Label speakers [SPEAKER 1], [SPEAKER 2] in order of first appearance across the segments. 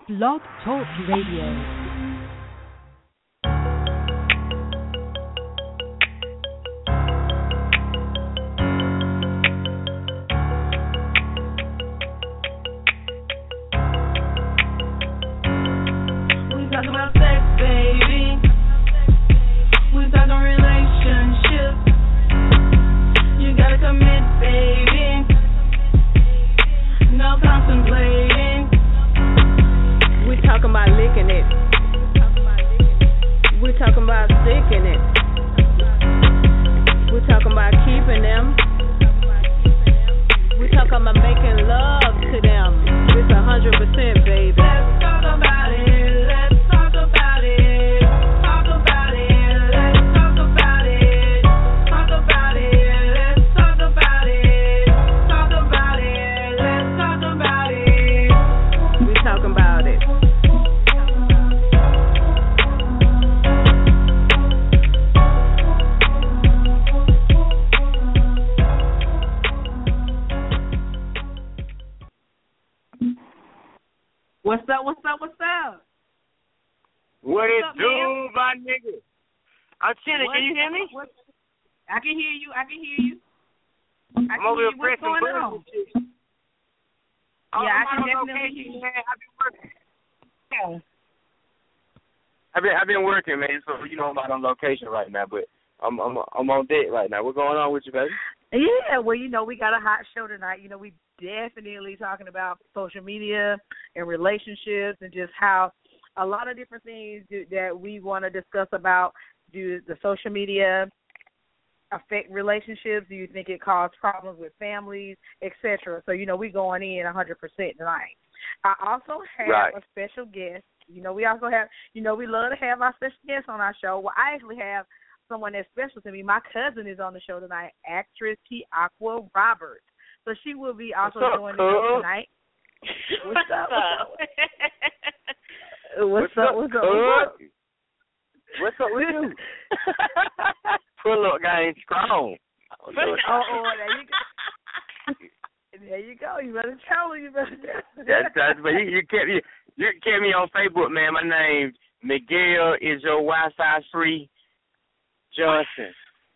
[SPEAKER 1] Blog Talk Radio.
[SPEAKER 2] What it do, my nigga? I'm chilling. Can you hear me?
[SPEAKER 3] I can hear you.
[SPEAKER 2] I'm over here pressing buttons.
[SPEAKER 3] Yeah, I can definitely hear you.
[SPEAKER 2] I've been working, man. So you know I'm out on location right now, but I'm on deck right now. What's going on with you, baby?
[SPEAKER 3] Yeah, well, you know, we got a hot show tonight. You know, we definitely talking about social media and relationships and just how a lot of different things that we want to discuss about. Do the social media affect relationships? Do you think it causes problems with families, etc.? So, you know, we going in 100% tonight. I also have a special guest. You know, we also have, you know, we love to have our special guests on our show. Well, I actually have someone that's special to me. My cousin is on the show tonight, actress Tiaqua Roberts. So she will be also joining us tonight. What's up? What's up with you?
[SPEAKER 2] Pull up game strong.
[SPEAKER 3] There you go. You better tell her.
[SPEAKER 2] That's but you kept me on Facebook, man. My name Miguel is your Wi-Fi free Johnson.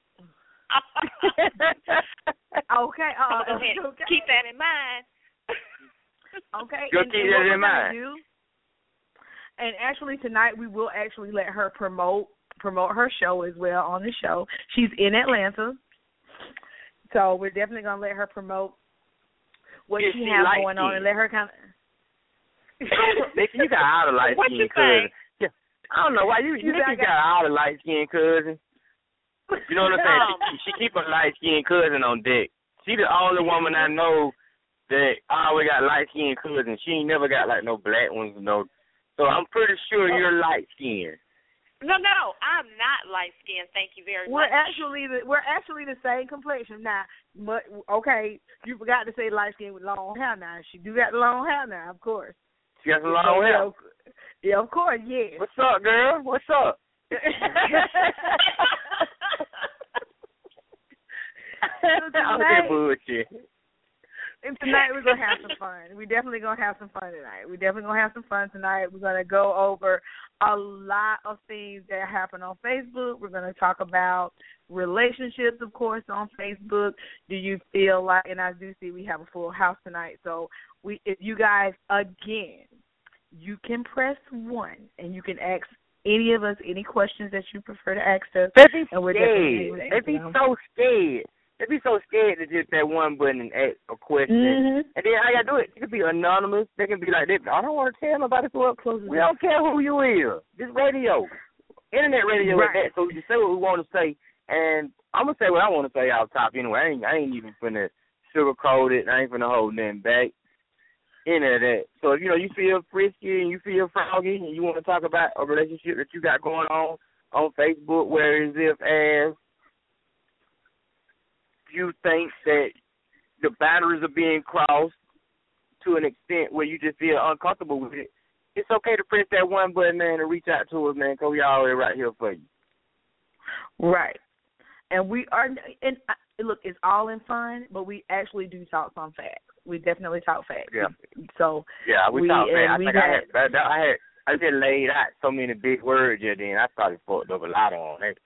[SPEAKER 3] Okay.
[SPEAKER 4] Okay. Keep that in mind.
[SPEAKER 3] Okay.
[SPEAKER 2] Keep that in mind.
[SPEAKER 3] And actually tonight we will actually let her promote her show as well on the show. She's in Atlanta, so we're definitely gonna let her promote what she has going on and let her kind of.
[SPEAKER 2] You got all the light skin cousin. Yeah, I don't know why you think you got all the light skin cousin. You know what I'm saying? She keep a light skin cousin on deck. She the only woman I know that always got light skin cousins. She ain't never got like no black ones, no. So I'm pretty sure you're light skinned.
[SPEAKER 4] No, I'm not light skinned. Thank you very much.
[SPEAKER 3] We're actually the same complexion now. But okay, you forgot to say light skin with long hair. Now she do got long hair now, of course.
[SPEAKER 2] She got some long hair.
[SPEAKER 3] Yeah, of course. Yeah.
[SPEAKER 2] What's up, girl? What's up? I'm that bullshit.
[SPEAKER 3] And tonight we're going to have some fun. We're definitely going to have some fun tonight. We're going to go over a lot of things that happen on Facebook. We're going to talk about relationships, of course, on Facebook. Do you feel like, and I do see we have a full house tonight, so if you guys, again, you can press 1 and you can ask any of us any questions that you prefer to ask us.
[SPEAKER 2] They be scared. They be so scared. They be so scared to just that one button and ask a question.
[SPEAKER 3] Mm-hmm.
[SPEAKER 2] And then how you do it? It can be anonymous. They can be like, I don't want to tell nobody who up close. We don't care who you is. This radio. Internet radio is that, so we can say what we want to say. And I'm going to say what I want to say out top anyway. I ain't even finna sugarcoat it. I ain't finna hold nothing back. Any of that. So if, you feel frisky and you feel froggy and you want to talk about a relationship that you got going on Facebook, where as if as you think that the boundaries are being crossed to an extent where you just feel uncomfortable with it, it's okay to press that one button, man, and reach out to us, man, because we already right here for you.
[SPEAKER 3] Right. And we are, and look, it's all in fun, but we actually do talk some facts. We definitely talk facts.
[SPEAKER 2] Yeah.
[SPEAKER 3] So
[SPEAKER 2] we talk facts. I just laid out so many big words here. Then I started fucked up a lot on it.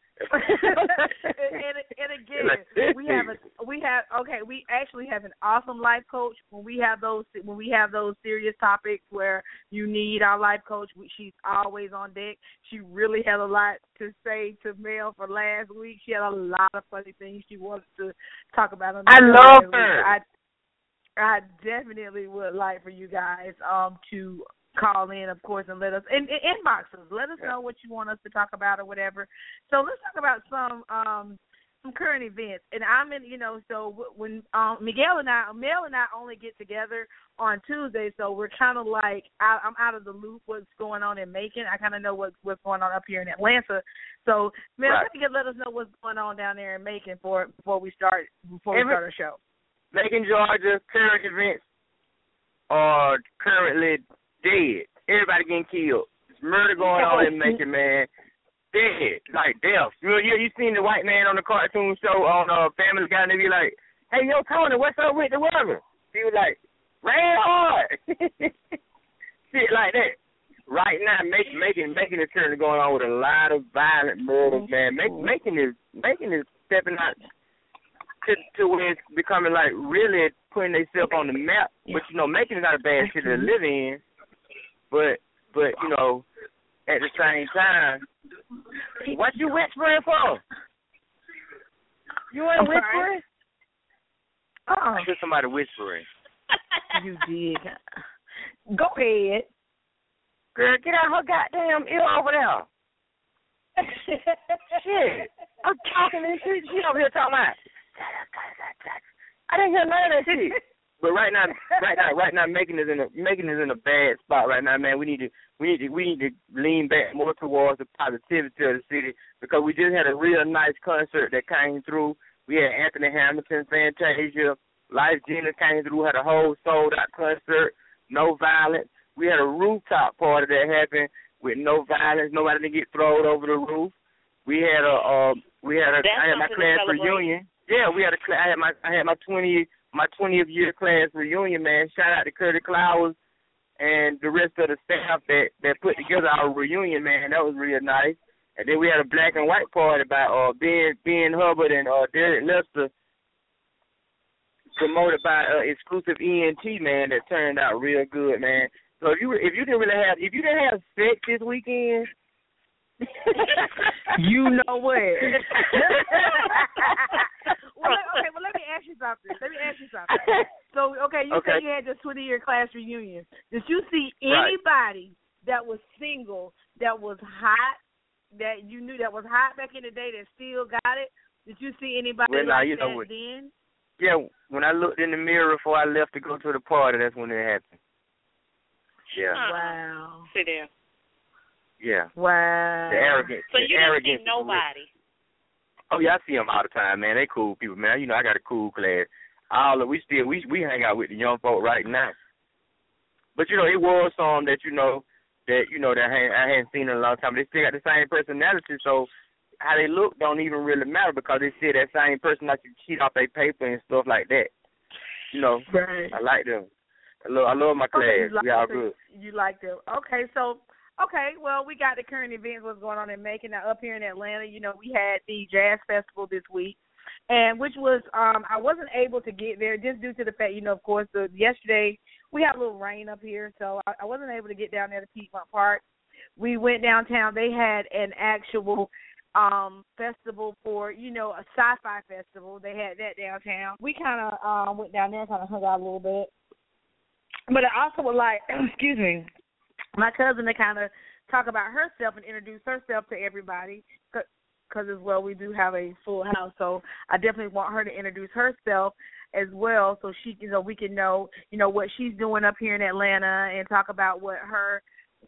[SPEAKER 3] and again, we actually have an awesome life coach. When we have those serious topics where you need our life coach, she's always on deck. She really had a lot to say to Mel for last week. She had a lot of funny things she wanted to talk about.
[SPEAKER 2] I love her.
[SPEAKER 3] I definitely would like for you guys to call in, of course, and let us in inboxes. Let us know what you want us to talk about or whatever. So let's talk about some current events. And I'm in, so when Mel and I only get together on Tuesday, so we're kind of like I'm out of the loop what's going on in Macon. I kind of know what's going on up here in Atlanta. So Mel, let us know what's going on down there in Macon before we start our show.
[SPEAKER 2] Macon, Georgia, current events are currently dead. Everybody getting killed. There's murder going on in Macon, man. Dead. Like death. You seen the white man on the cartoon show on Family Guy, and they be like, hey, yo, Tony, what's up with the weather? He was like, rain hard. Shit like that. Right now, Macon is currently going on with a lot of violent murders, man. Macon is stepping out to where it's becoming like really putting themselves on the map. But Macon is not a bad city to live in. But at the same time, what you whispering for? You ain't whispering? I heard somebody whispering.
[SPEAKER 3] You did. Go ahead.
[SPEAKER 2] Girl, get out her goddamn ear over there. Shit. I'm talking and shit. She over here talking about. I didn't hear none of that shit. But right now, Macon is in a bad spot right now, man. We need to lean back more towards the positivity of the city, because we just had a real nice concert that came through. We had Anthony Hamilton, Fantasia, Life Jennings came through, had a whole sold out concert, no violence. We had a rooftop party that happened with no violence. Nobody didn't get thrown over the roof. I had my class reunion. Yeah, I had my 20th year class reunion, man. Shout out to Curtis Clowers and the rest of the staff that put together our reunion, man. That was real nice. And then we had a black and white party by Ben Hubbard and Derek Lester, promoted by Exclusive ENT, man. That turned out real good, man. So if you didn't have sex this weekend,
[SPEAKER 3] you know what? Well, let me ask you something. So, you said you had your 20-year class reunion. Did you see anybody that was single that was hot, that you knew that was hot back in the day that still got it? Did you see anybody then?
[SPEAKER 2] Yeah, when I looked in the mirror before I left to go to the party, that's when it happened. Yeah.
[SPEAKER 3] Wow.
[SPEAKER 4] See there.
[SPEAKER 2] Yeah.
[SPEAKER 3] Wow.
[SPEAKER 2] The arrogance.
[SPEAKER 4] So you didn't see nobody?
[SPEAKER 2] Oh, yeah, I see them all the time, man. They cool people, man. I got a cool class. We hang out with the young folk right now. But, it was some that, that I hadn't seen in a long time. They still got the same personality, so how they look don't even really matter, because they see that same person like to cheat off their paper and stuff like that.
[SPEAKER 3] Right.
[SPEAKER 2] I like them. I love my class. We all good.
[SPEAKER 3] You like them. Well, we got the current events, what's going on in Macon. Now, up here in Atlanta, we had the Jazz Festival this week, and which was, I wasn't able to get there just due to the fact, of course, yesterday we had a little rain up here, so I wasn't able to get down there to Piedmont Park. We went downtown. They had an actual festival for, a sci-fi festival. They had that downtown. We kind of went down there and kind of hung out a little bit. But I also would like, excuse me, my cousin to kind of talk about herself and introduce herself to everybody, because as well we do have a full house. So I definitely want her to introduce herself as well, so she, we can know, what she's doing up here in Atlanta, and talk about what her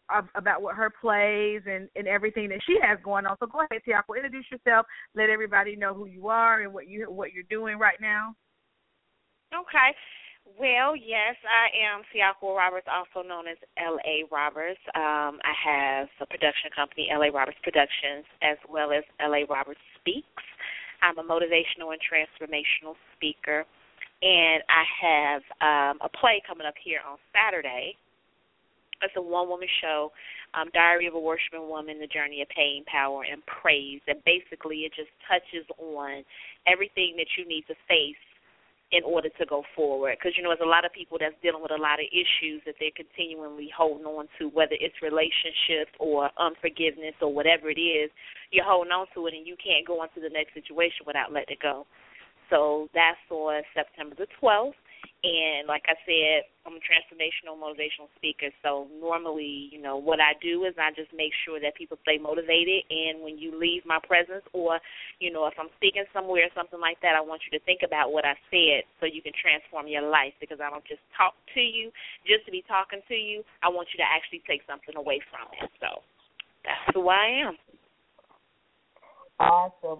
[SPEAKER 3] plays and everything that she has going on. So go ahead, Tiako, introduce yourself. Let everybody know who you are and what you're doing right now.
[SPEAKER 4] Okay. Well, yes, I am Tiako Roberts, also known as L.A. Roberts. I have a production company, L.A. Roberts Productions, as well as L.A. Roberts Speaks. I'm a motivational and transformational speaker, and I have a play coming up here on Saturday. It's a one-woman show, Diary of a Worshiping Woman, The Journey of Pain, Power, and Praise. And basically it just touches on everything that you need to face in order to go forward. Because, there's a lot of people that's dealing with a lot of issues that they're continually holding on to, whether it's relationships or unforgiveness or whatever it is. You're holding on to it, and you can't go on to the next situation without letting it go. So that's on September the 12th. And like I said, I'm a transformational, motivational speaker. So normally, what I do is I just make sure that people stay motivated. And when you leave my presence or, if I'm speaking somewhere or something like that, I want you to think about what I said so you can transform your life, because I don't just talk to you just to be talking to you. I want you to actually take something away from it. So that's who I am.
[SPEAKER 3] Awesome.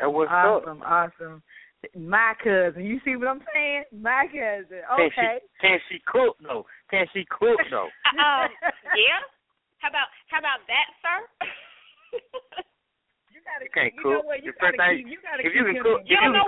[SPEAKER 3] My cousin. You see what I'm saying? My cousin. Okay.
[SPEAKER 2] Can she cook though?
[SPEAKER 4] Yeah. How about that, sir? You
[SPEAKER 2] can't cook. The first thing you can cook,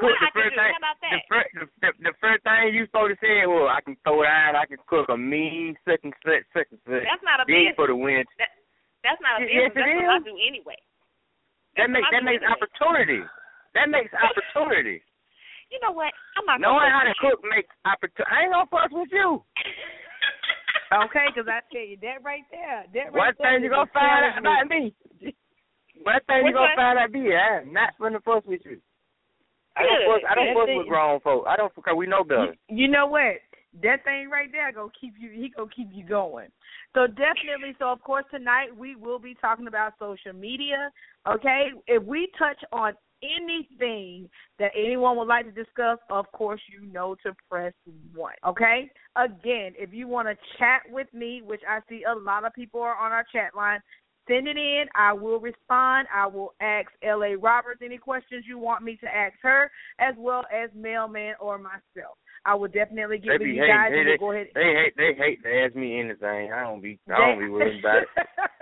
[SPEAKER 2] the first thing you supposed to say, well, I can throw it out. I can cook a mean such and such.
[SPEAKER 4] That's not a
[SPEAKER 2] business for the win.
[SPEAKER 4] That's not a business. Yes, that's what I do anyway.
[SPEAKER 2] That makes opportunity. That makes opportunity.
[SPEAKER 4] You know what? I'm not
[SPEAKER 2] knowing how to cook makes opportunity. I ain't gonna fuss with you.
[SPEAKER 3] Okay, because I tell you that right there.
[SPEAKER 2] One thing you gonna find out about me. One thing you gonna find out me. I'm not gonna fuss with you. I don't fuss with grown folk. I don't, because we know better.
[SPEAKER 3] You know what? That thing right there gonna keep you. He gonna keep you going. So definitely. So of course tonight we will be talking about social media. Okay, if we touch on anything that anyone would like to discuss, of course, to press 1, okay? Again, if you want to chat with me, which I see a lot of people are on our chat line, send it in. I will respond. I will ask L.A. Roberts any questions you want me to ask her, as well as Mailman or myself. I will definitely give you guys. Go ahead.
[SPEAKER 2] They hate to ask me anything. I don't be worried about it.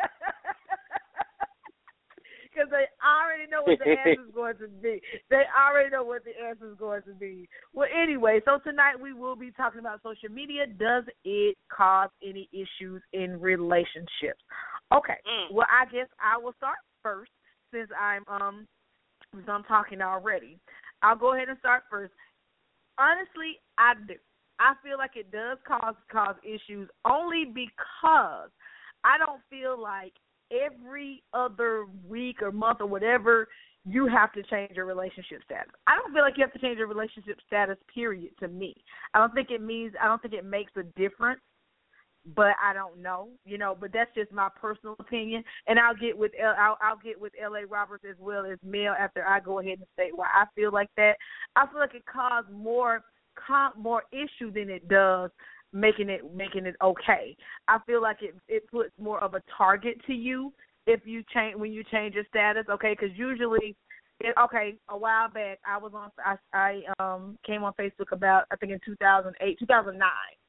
[SPEAKER 3] Because they already know what the answer is going to be. They already know what the answer is going to be. Well, anyway, so tonight we will be talking about social media. Does it cause any issues in relationships? Okay. Well, I guess I will start first since I'm talking already. I'll go ahead and start first. Honestly, I do. I feel like it does cause issues only because I don't feel like every other week or month or whatever you have to change your relationship status. I don't feel like you have to change your relationship status, period, to me. I don't think it makes a difference, but I don't know, but that's just my personal opinion. And I'll get with L.A. Roberts as well as Mel after I go ahead and state why I feel like that. I feel like it caused more issue than it does making it okay. I feel like it puts more of a target to you when you change your status, okay? Because usually, a while back I came on Facebook about, I think in 2008, 2009,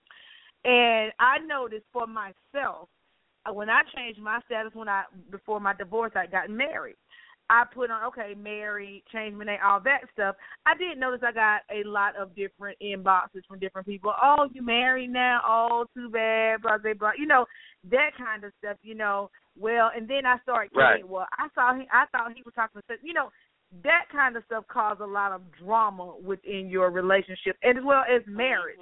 [SPEAKER 3] and I noticed for myself when I changed my status before my divorce, I got married. I put on, married, changed my name, all that stuff. I did notice I got a lot of different inboxes from different people. Oh, you married now? Oh, too bad, blah, blah, blah. That kind of stuff, Well, and then I started getting, well, I thought he was talking to, that kind of stuff caused a lot of drama within your relationship as well as marriage,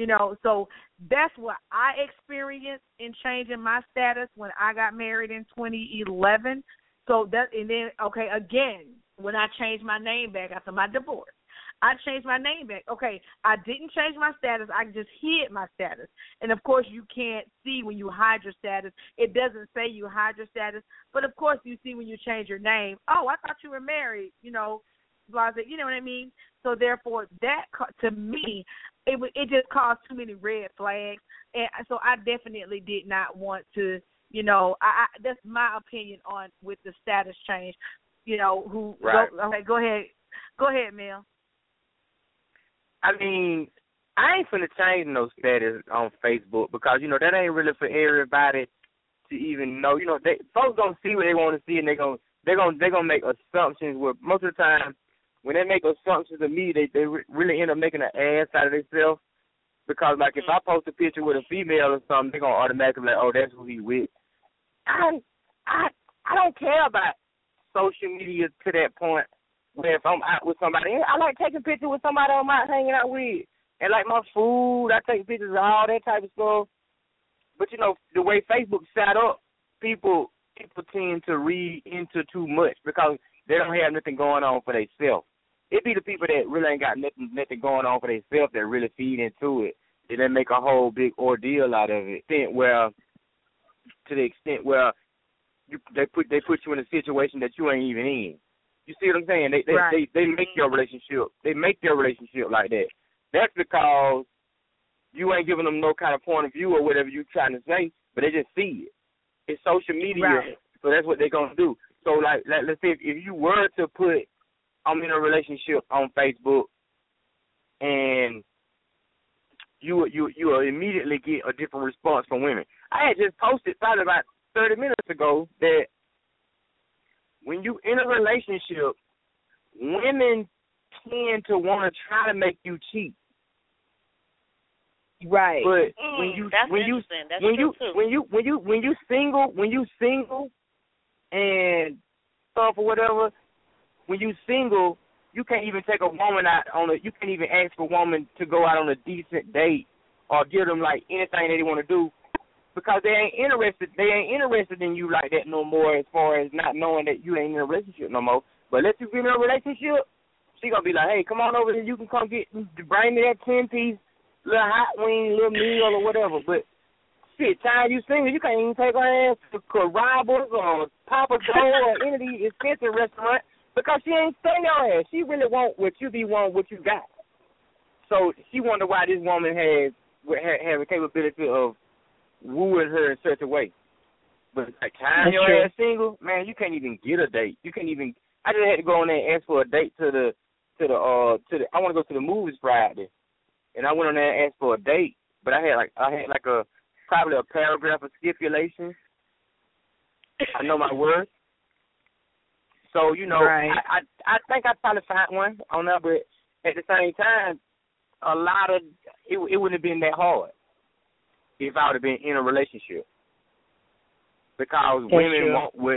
[SPEAKER 3] So that's what I experienced in changing my status when I got married in 2011. So that, and then, again, when I changed my name back after my divorce, I changed my name back. I didn't change my status. I just hid my status. And, of course, you can't see when you hide your status. It doesn't say you hide your status. But, of course, you see when you change your name. Oh, I thought you were married, blah, blah, you know what I mean? So, therefore, that, to me, it just caused too many red flags. And so I definitely did not want to, that's my opinion on with the status change.
[SPEAKER 2] Right.
[SPEAKER 3] Go ahead, Mel.
[SPEAKER 2] I mean, I ain't finna change no status on Facebook because that ain't really for everybody to even know. Folks gonna see what they want to see, and they're gonna make assumptions. Where most of the time, when they make assumptions of me, they really end up making an ass out of themselves. Because, like, if I post a picture with a female or something, they're going to automatically be like, oh, that's who he with. I don't care about social media to that point where if I'm out with somebody, I like taking pictures with somebody I'm out hanging out with. And, like, my food, I take pictures of all that type of stuff. But, you know, the way Facebook's set up, people tend to read into too much because they don't have nothing going on for themselves. It be the people that really ain't got nothing going on for themselves that really feed into it. And then make a whole big ordeal out of it. To the extent where they put you in a situation that you ain't even in. You see what I'm saying? They make your relationship. They make their relationship like that. That's because you ain't giving them no kind of point of view or whatever you trying to say, but they just see it. It's social media, so that's what they're gonna do. So like let's say if you were to put I'm in a relationship on Facebook, and you will immediately get a different response from women. I had just posted probably about 30 minutes ago that when you in a relationship, women tend to want to try to make you cheat.
[SPEAKER 3] Right.
[SPEAKER 2] But when you single and stuff or whatever, when you single, you can't even take a woman out you can't even ask a woman to go out on a decent date or give them like anything they want to do because they ain't interested in you like that no more as far as not knowing that you ain't in a relationship no more. But let you get in a relationship, she gonna be like, hey, come on over here, you can come bring me that 10-piece little hot wing, little meal or whatever. But shit, time you single, you can't even take her ass to Carrabba's or Papa Joe or any of these expensive restaurants. Because she ain't staying your ass. She really want what you got. So she wonder why this woman has a capability of wooing her in such a way. But like time your ass single, man, you can't even get a date. You can't even. I just had to go in there and ask for a date to the. I want to go to the movies Friday, and I went on there and asked for a date. But I had probably a paragraph of stipulations. I know my worth. So, you know, I think I'd probably find one on there, but at the same time, it wouldn't have been that hard if I would have been in a relationship. Because women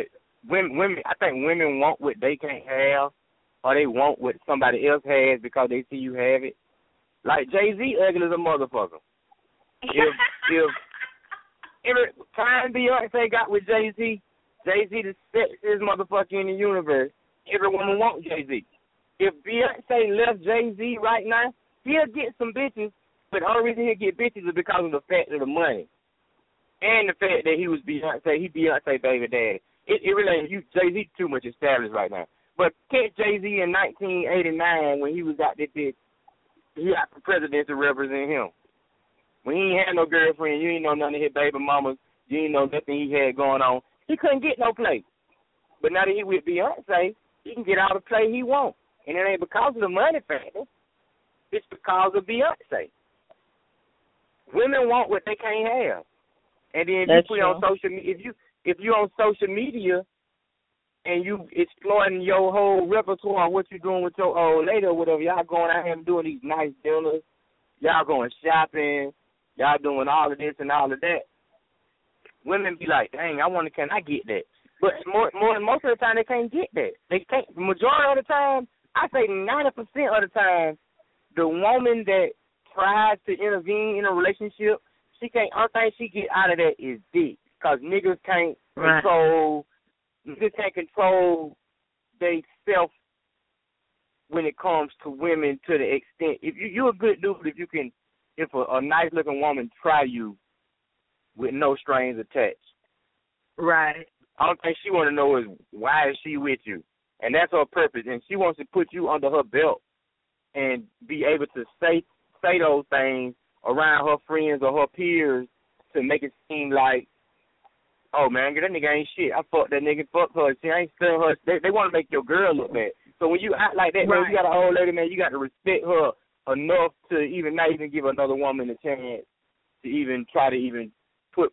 [SPEAKER 2] I think women want what they can't have, or they want what somebody else has because they see you have it. Like Jay-Z ugly as a motherfucker. If every time Beyonce got with Jay-Z the sexiest motherfucker in the universe. Every woman wants Jay-Z. If Beyonce left Jay-Z right now, he'll get some bitches, but the only reason he'll get bitches is because of the fact of the money. And the fact that he was Beyonce baby daddy. It really ain't, Jay-Z too much established right now. But catch Jay-Z in 1989 when he was out there, he got the president to represent him. When he ain't had no girlfriend, you ain't know none of his baby mamas, you ain't know nothing he had going on. He couldn't get no play. But now that he with Beyonce, he can get all the play he wants. And it ain't because of the money factor. It's because of Beyonce. Women want what they can't have. And then if you on social media, if you on social media and you exploiting your whole repertoire, what you doing with your old lady or whatever, y'all going out here and doing these nice dinners, y'all going shopping, y'all doing all of this and all of that. Women be like, dang, can I get that? But most of the time, they can't get that. They can't. The majority of the time, I say 90% of the time, the woman that tries to intervene in a relationship, she can't. Only thing she get out of that is dick, because niggas can't control. Niggas can't control they self when it comes to women to the extent. If you're a good dude, if a nice looking woman try you with no strings attached. Right. All thing she want to know is why is she with you? And that's her purpose. And she wants to put you under her belt and be able to say those things around her friends or her peers to make it seem like, oh, man, that nigga ain't shit. I fucked that nigga, fuck her. She ain't still her. They want to make your girl look bad. So when you act like that, man, you got an old lady, man, you got to respect her enough to not even give another woman a chance to even try to even put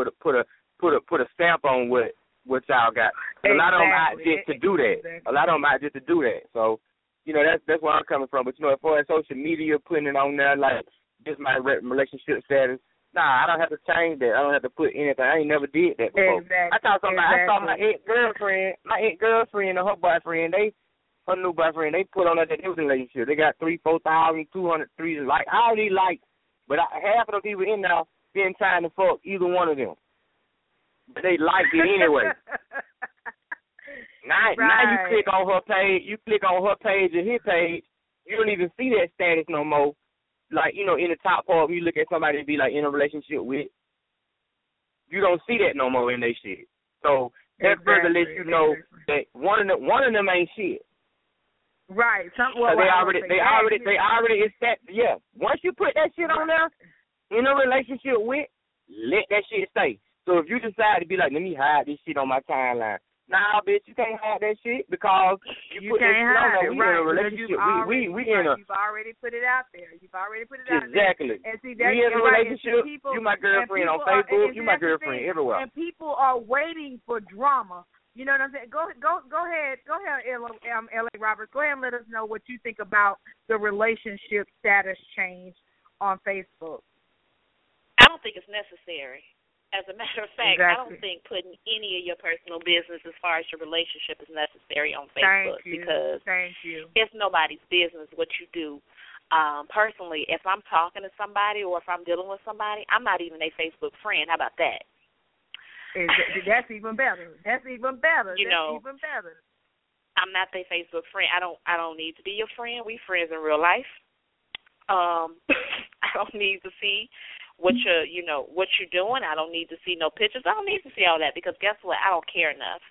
[SPEAKER 2] a stamp on what y'all got. Exactly. A lot of them out just to do that. A lot of them out just to do that. So, that's where I'm coming from. But as far as social media putting it on there, like this my relationship status. Nah, I don't have to change that. I don't have to put anything. I ain't never did that before.
[SPEAKER 3] Exactly.
[SPEAKER 2] I saw my ex-girlfriend and her boyfriend, her new boyfriend, they put on that they was in a relationship. They got 3,000-4,200 likes. I already like, but half of the people in there been trying to fuck either one of them. But they liked it anyway. Now you click on her page or his page, you don't even see that status no more. Like, in the top part, you look at somebody to be like in a relationship with, you don't see that no more in their shit. So that further lets you know that one of them ain't shit.
[SPEAKER 3] Right.
[SPEAKER 2] They already established. Yeah. Once you put that shit on there in a relationship with, let that shit stay. So if you decide to be like, let me hide this shit on my timeline. Nah, bitch, you can't hide that shit because you put that shit on there. We in a relationship.
[SPEAKER 3] You've already put it out there.
[SPEAKER 2] Exactly.
[SPEAKER 3] And see,
[SPEAKER 2] we in a relationship. You my girlfriend on Facebook. You my girlfriend everywhere.
[SPEAKER 3] And people are waiting for drama. You know what I'm saying? Go ahead, L.A. Roberts. Go ahead and let us know what you think about the relationship status change on Facebook.
[SPEAKER 4] I don't think it's necessary. As a matter of fact,
[SPEAKER 3] exactly.
[SPEAKER 4] I don't think putting any of your personal business as far as your relationship is necessary on Facebook because it's nobody's business what you do. Personally, if I'm talking to somebody or if I'm dealing with somebody, I'm not even a Facebook friend. How about that?
[SPEAKER 3] That's even better. Even better. I'm
[SPEAKER 4] not their Facebook friend. I don't need to be your friend. We friends in real life. I don't need to see what you're doing. I don't need to see no pictures. I don't need to see all that because guess what? I don't care enough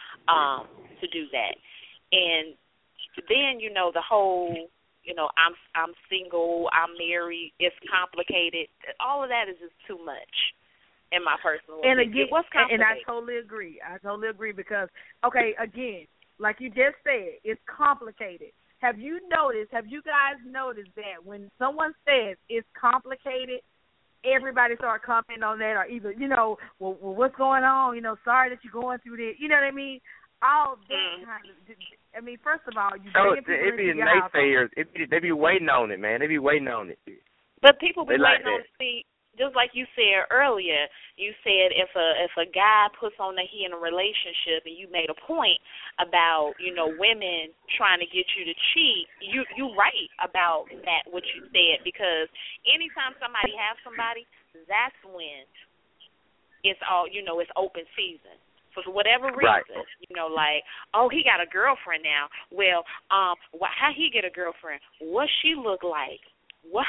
[SPEAKER 4] to do that. And then the whole I'm single, I'm married, it's complicated. All of that is just too much in my personal opinion.
[SPEAKER 3] And again, and I totally agree. Because again, like you just said, it's complicated. Have you guys noticed that when someone says it's complicated, everybody start commenting on that, or either, well, what's going on? Sorry that you're going through this. You know what I mean? All that kind of. First of all,
[SPEAKER 2] it be naysayers. They be waiting on it, man. They be waiting on it.
[SPEAKER 4] But people be waiting on it. See, just like you said earlier, you said if a guy puts on that he in a relationship, and you made a point about women trying to get you to cheat. You right about that what you said, because anytime somebody has somebody, that's when it's all it's open season. For whatever reason, like, oh, he got a girlfriend now. Well, how he get a girlfriend? What she look like? What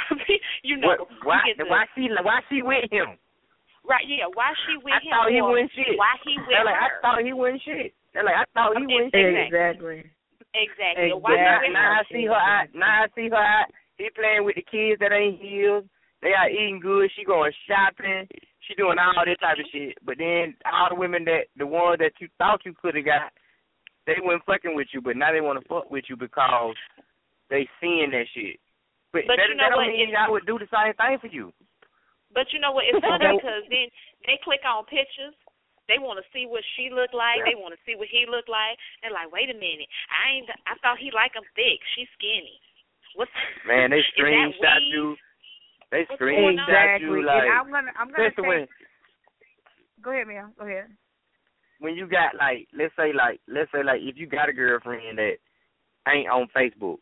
[SPEAKER 2] why she with him?
[SPEAKER 4] Right, yeah. Why she with him?
[SPEAKER 2] I thought he wasn't shit.
[SPEAKER 4] Why he with her?
[SPEAKER 2] I thought he wasn't shit. I thought he wasn't shit.
[SPEAKER 3] Exactly.
[SPEAKER 4] Why
[SPEAKER 2] now I see her out. He playing with the kids that ain't his. They are eating good. She going shopping. She doing all this type of shit. But then all the women the ones that you thought you could have got, they weren't fucking with you. But now they want to fuck with you because they seeing that shit. But that don't mean I would do the same thing for you.
[SPEAKER 4] But you know what? It's funny because then they click on pictures. They want to see what she look like. They want to see what he look like. They're like, wait a minute. I thought he like him thick. She's skinny.
[SPEAKER 2] Man, they screenshot you. They screenshot you like.
[SPEAKER 3] And I'm gonna say. Go ahead, ma'am. Go ahead.
[SPEAKER 2] When you got let's say if you got a girlfriend that ain't on Facebook,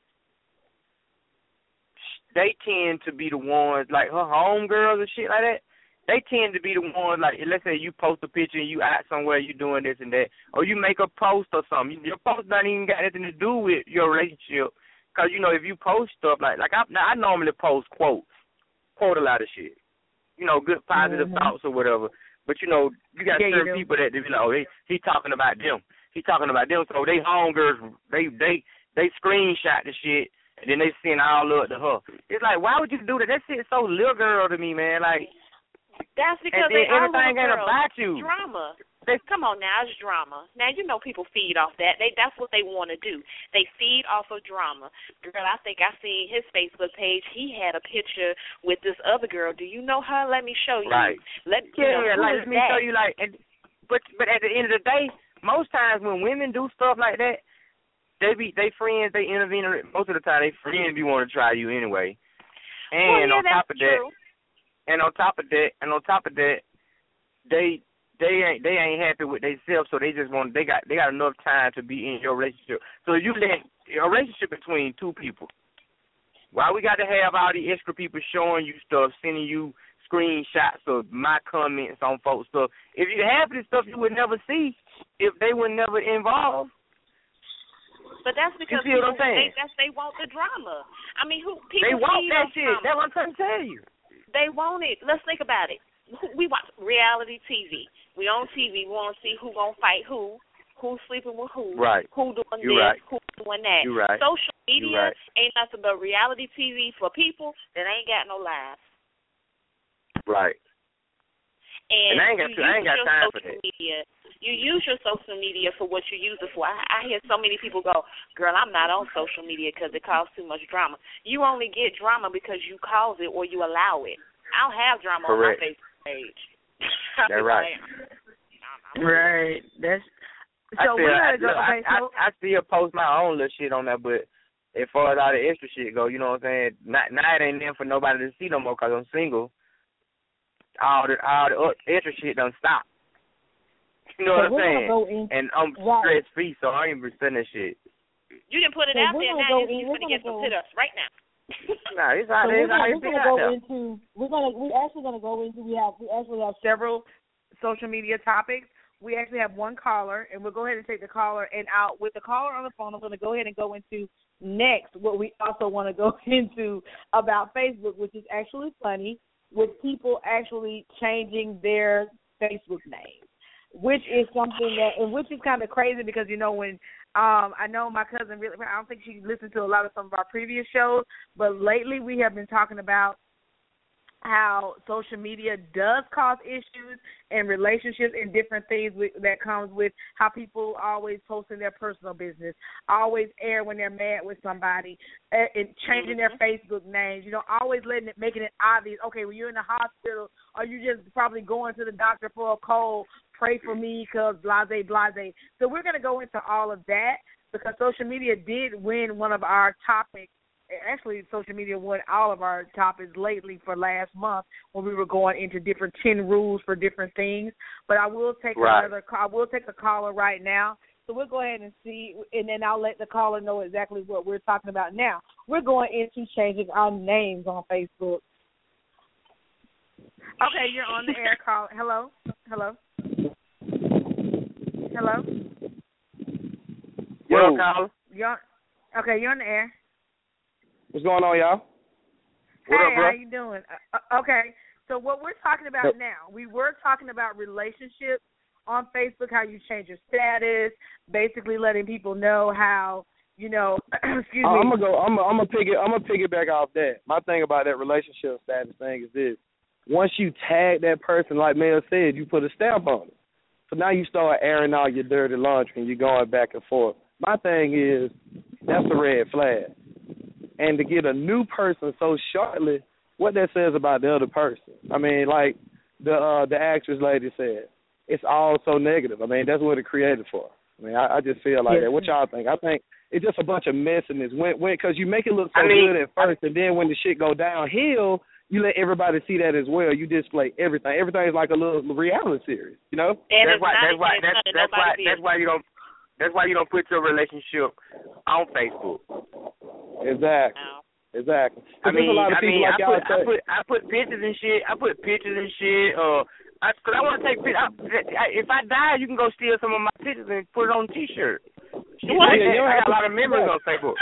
[SPEAKER 2] they tend to be the ones, like her homegirls and shit like that, they tend to be the ones, like, let's say you post a picture and you out somewhere, you doing this and that, or you make a post or something. Your post not even got anything to do with your relationship, because, if you post stuff, like I normally quote a lot of shit, good positive thoughts or whatever, but, you got certain people that they be like, oh, he talking about them. He talking about them, so they homegirls, they screenshot the shit, and then they send all up to her. It's like, why would you do that? That shit's so little girl to me, man. Like,
[SPEAKER 4] that's because they are
[SPEAKER 2] everything ain't about you.
[SPEAKER 4] Drama. Come on now, it's drama. Now people feed off that. That's what they want to do. They feed off of drama. Girl, I think I seen his Facebook page. He had a picture with this other girl. Do you know her? Let me show you.
[SPEAKER 2] Right.
[SPEAKER 4] Let me
[SPEAKER 2] show you. But at the end of the day, most times when women do stuff like that, they friends, they intervene. Most of the time, they friends be want to try you anyway. And on top of that, they ain't happy with themselves, so they got enough time to be in your relationship. So you let a relationship between two people. Why we got to have all the extra people showing you stuff, sending you screenshots of my comments on folks' stuff? If you have this stuff, you would never see if they were never involved.
[SPEAKER 4] But that's because
[SPEAKER 2] you see what I'm saying?
[SPEAKER 4] They want the drama. I mean,
[SPEAKER 2] they want that shit.
[SPEAKER 4] Drama.
[SPEAKER 2] That's what I'm trying to tell you.
[SPEAKER 4] They want it. Let's think about it. We watch reality TV. We on TV. We want to see who gonna fight who's sleeping with who,
[SPEAKER 2] right?
[SPEAKER 4] Who doing
[SPEAKER 2] you
[SPEAKER 4] this,
[SPEAKER 2] right.
[SPEAKER 4] who doing that.
[SPEAKER 2] You right.
[SPEAKER 4] Social media
[SPEAKER 2] right.
[SPEAKER 4] ain't nothing but reality TV for people that ain't got no lives.
[SPEAKER 2] Right.
[SPEAKER 4] And
[SPEAKER 2] I ain't got time for that.
[SPEAKER 4] Media. You use your social media for what you use it for. I hear so many people go, girl, I'm not on social media because it causes too much drama. You only get drama because you cause it or you allow it. I don't have drama
[SPEAKER 2] Correct.
[SPEAKER 4] on my Facebook page.
[SPEAKER 2] That's right.
[SPEAKER 3] Right. That's so. I
[SPEAKER 2] still post my own little shit on there, but as far as all the extra shit go, you know what I'm saying? Now it ain't there for nobody to see no more because I'm single. All the extra shit done stop. You know what I'm saying? And I'm stress free, so I ain't even saying that shit.
[SPEAKER 4] You can put it out there now. You're going to get some sit-ups right now.
[SPEAKER 2] Nah, it's out there.
[SPEAKER 3] We're actually going to go into. We actually have several social media topics. We actually have one caller, and we'll go ahead and take the caller. And out with the caller on the phone, I'm going to go ahead and go into next what we also want to go into about Facebook, which is actually funny, with people actually changing their Facebook names, which is something which is kind of crazy because, you know, when I know my cousin really, I don't think she listened to a lot of some of our previous shows, but lately we have been talking about how social media does cause issues in relationships and different things that comes with how people always posting their personal business, always air when they're mad with somebody, and changing their Facebook names, you know, always making it obvious, okay, when you're in the hospital or you just probably going to the doctor for a cold, pray for me because blase, blase. So we're going to go into all of that because social media did win one of our topics. Actually, social media won all of our topics lately for last month when we were going into different 10 rules for different things. But I will take I will take a caller right now. So we'll go ahead and see, and then I'll let the caller know exactly what we're talking about now. We're going into changing our names on Facebook. Okay, you're on the air. Call. Hello.
[SPEAKER 2] Yo, caller.
[SPEAKER 3] You're on the air.
[SPEAKER 5] What's going on, y'all?
[SPEAKER 2] What up, bro?
[SPEAKER 3] How you doing? Okay, so what we're talking about now, we were talking about relationships on Facebook, how you change your status, basically letting people know how, you know, excuse me.
[SPEAKER 5] I'm gonna piggyback off that. My thing about that relationship status thing is this: once you tag that person, like Mel said, you put a stamp on it. So now you start airing all your dirty laundry and you're going back and forth. My thing is that's a red flag. And to get a new person so shortly, what that says about the other person. I mean, like the actress lady said, it's all so negative. I mean, that's what it created for. I mean, I just feel like that. What y'all think? I think it's just a bunch of messiness. Because you make it look so good at first, and then when the shit go downhill, you let everybody see that as well. You display everything. Everything is like a little reality series, you know?
[SPEAKER 4] And
[SPEAKER 2] that's why you don't put your relationship on Facebook.
[SPEAKER 5] Exactly.
[SPEAKER 2] I put pictures and shit. Because I want to take pictures. If I die, you can go steal some of my pictures and put it on a T-shirt. I got a lot of memories on Facebook.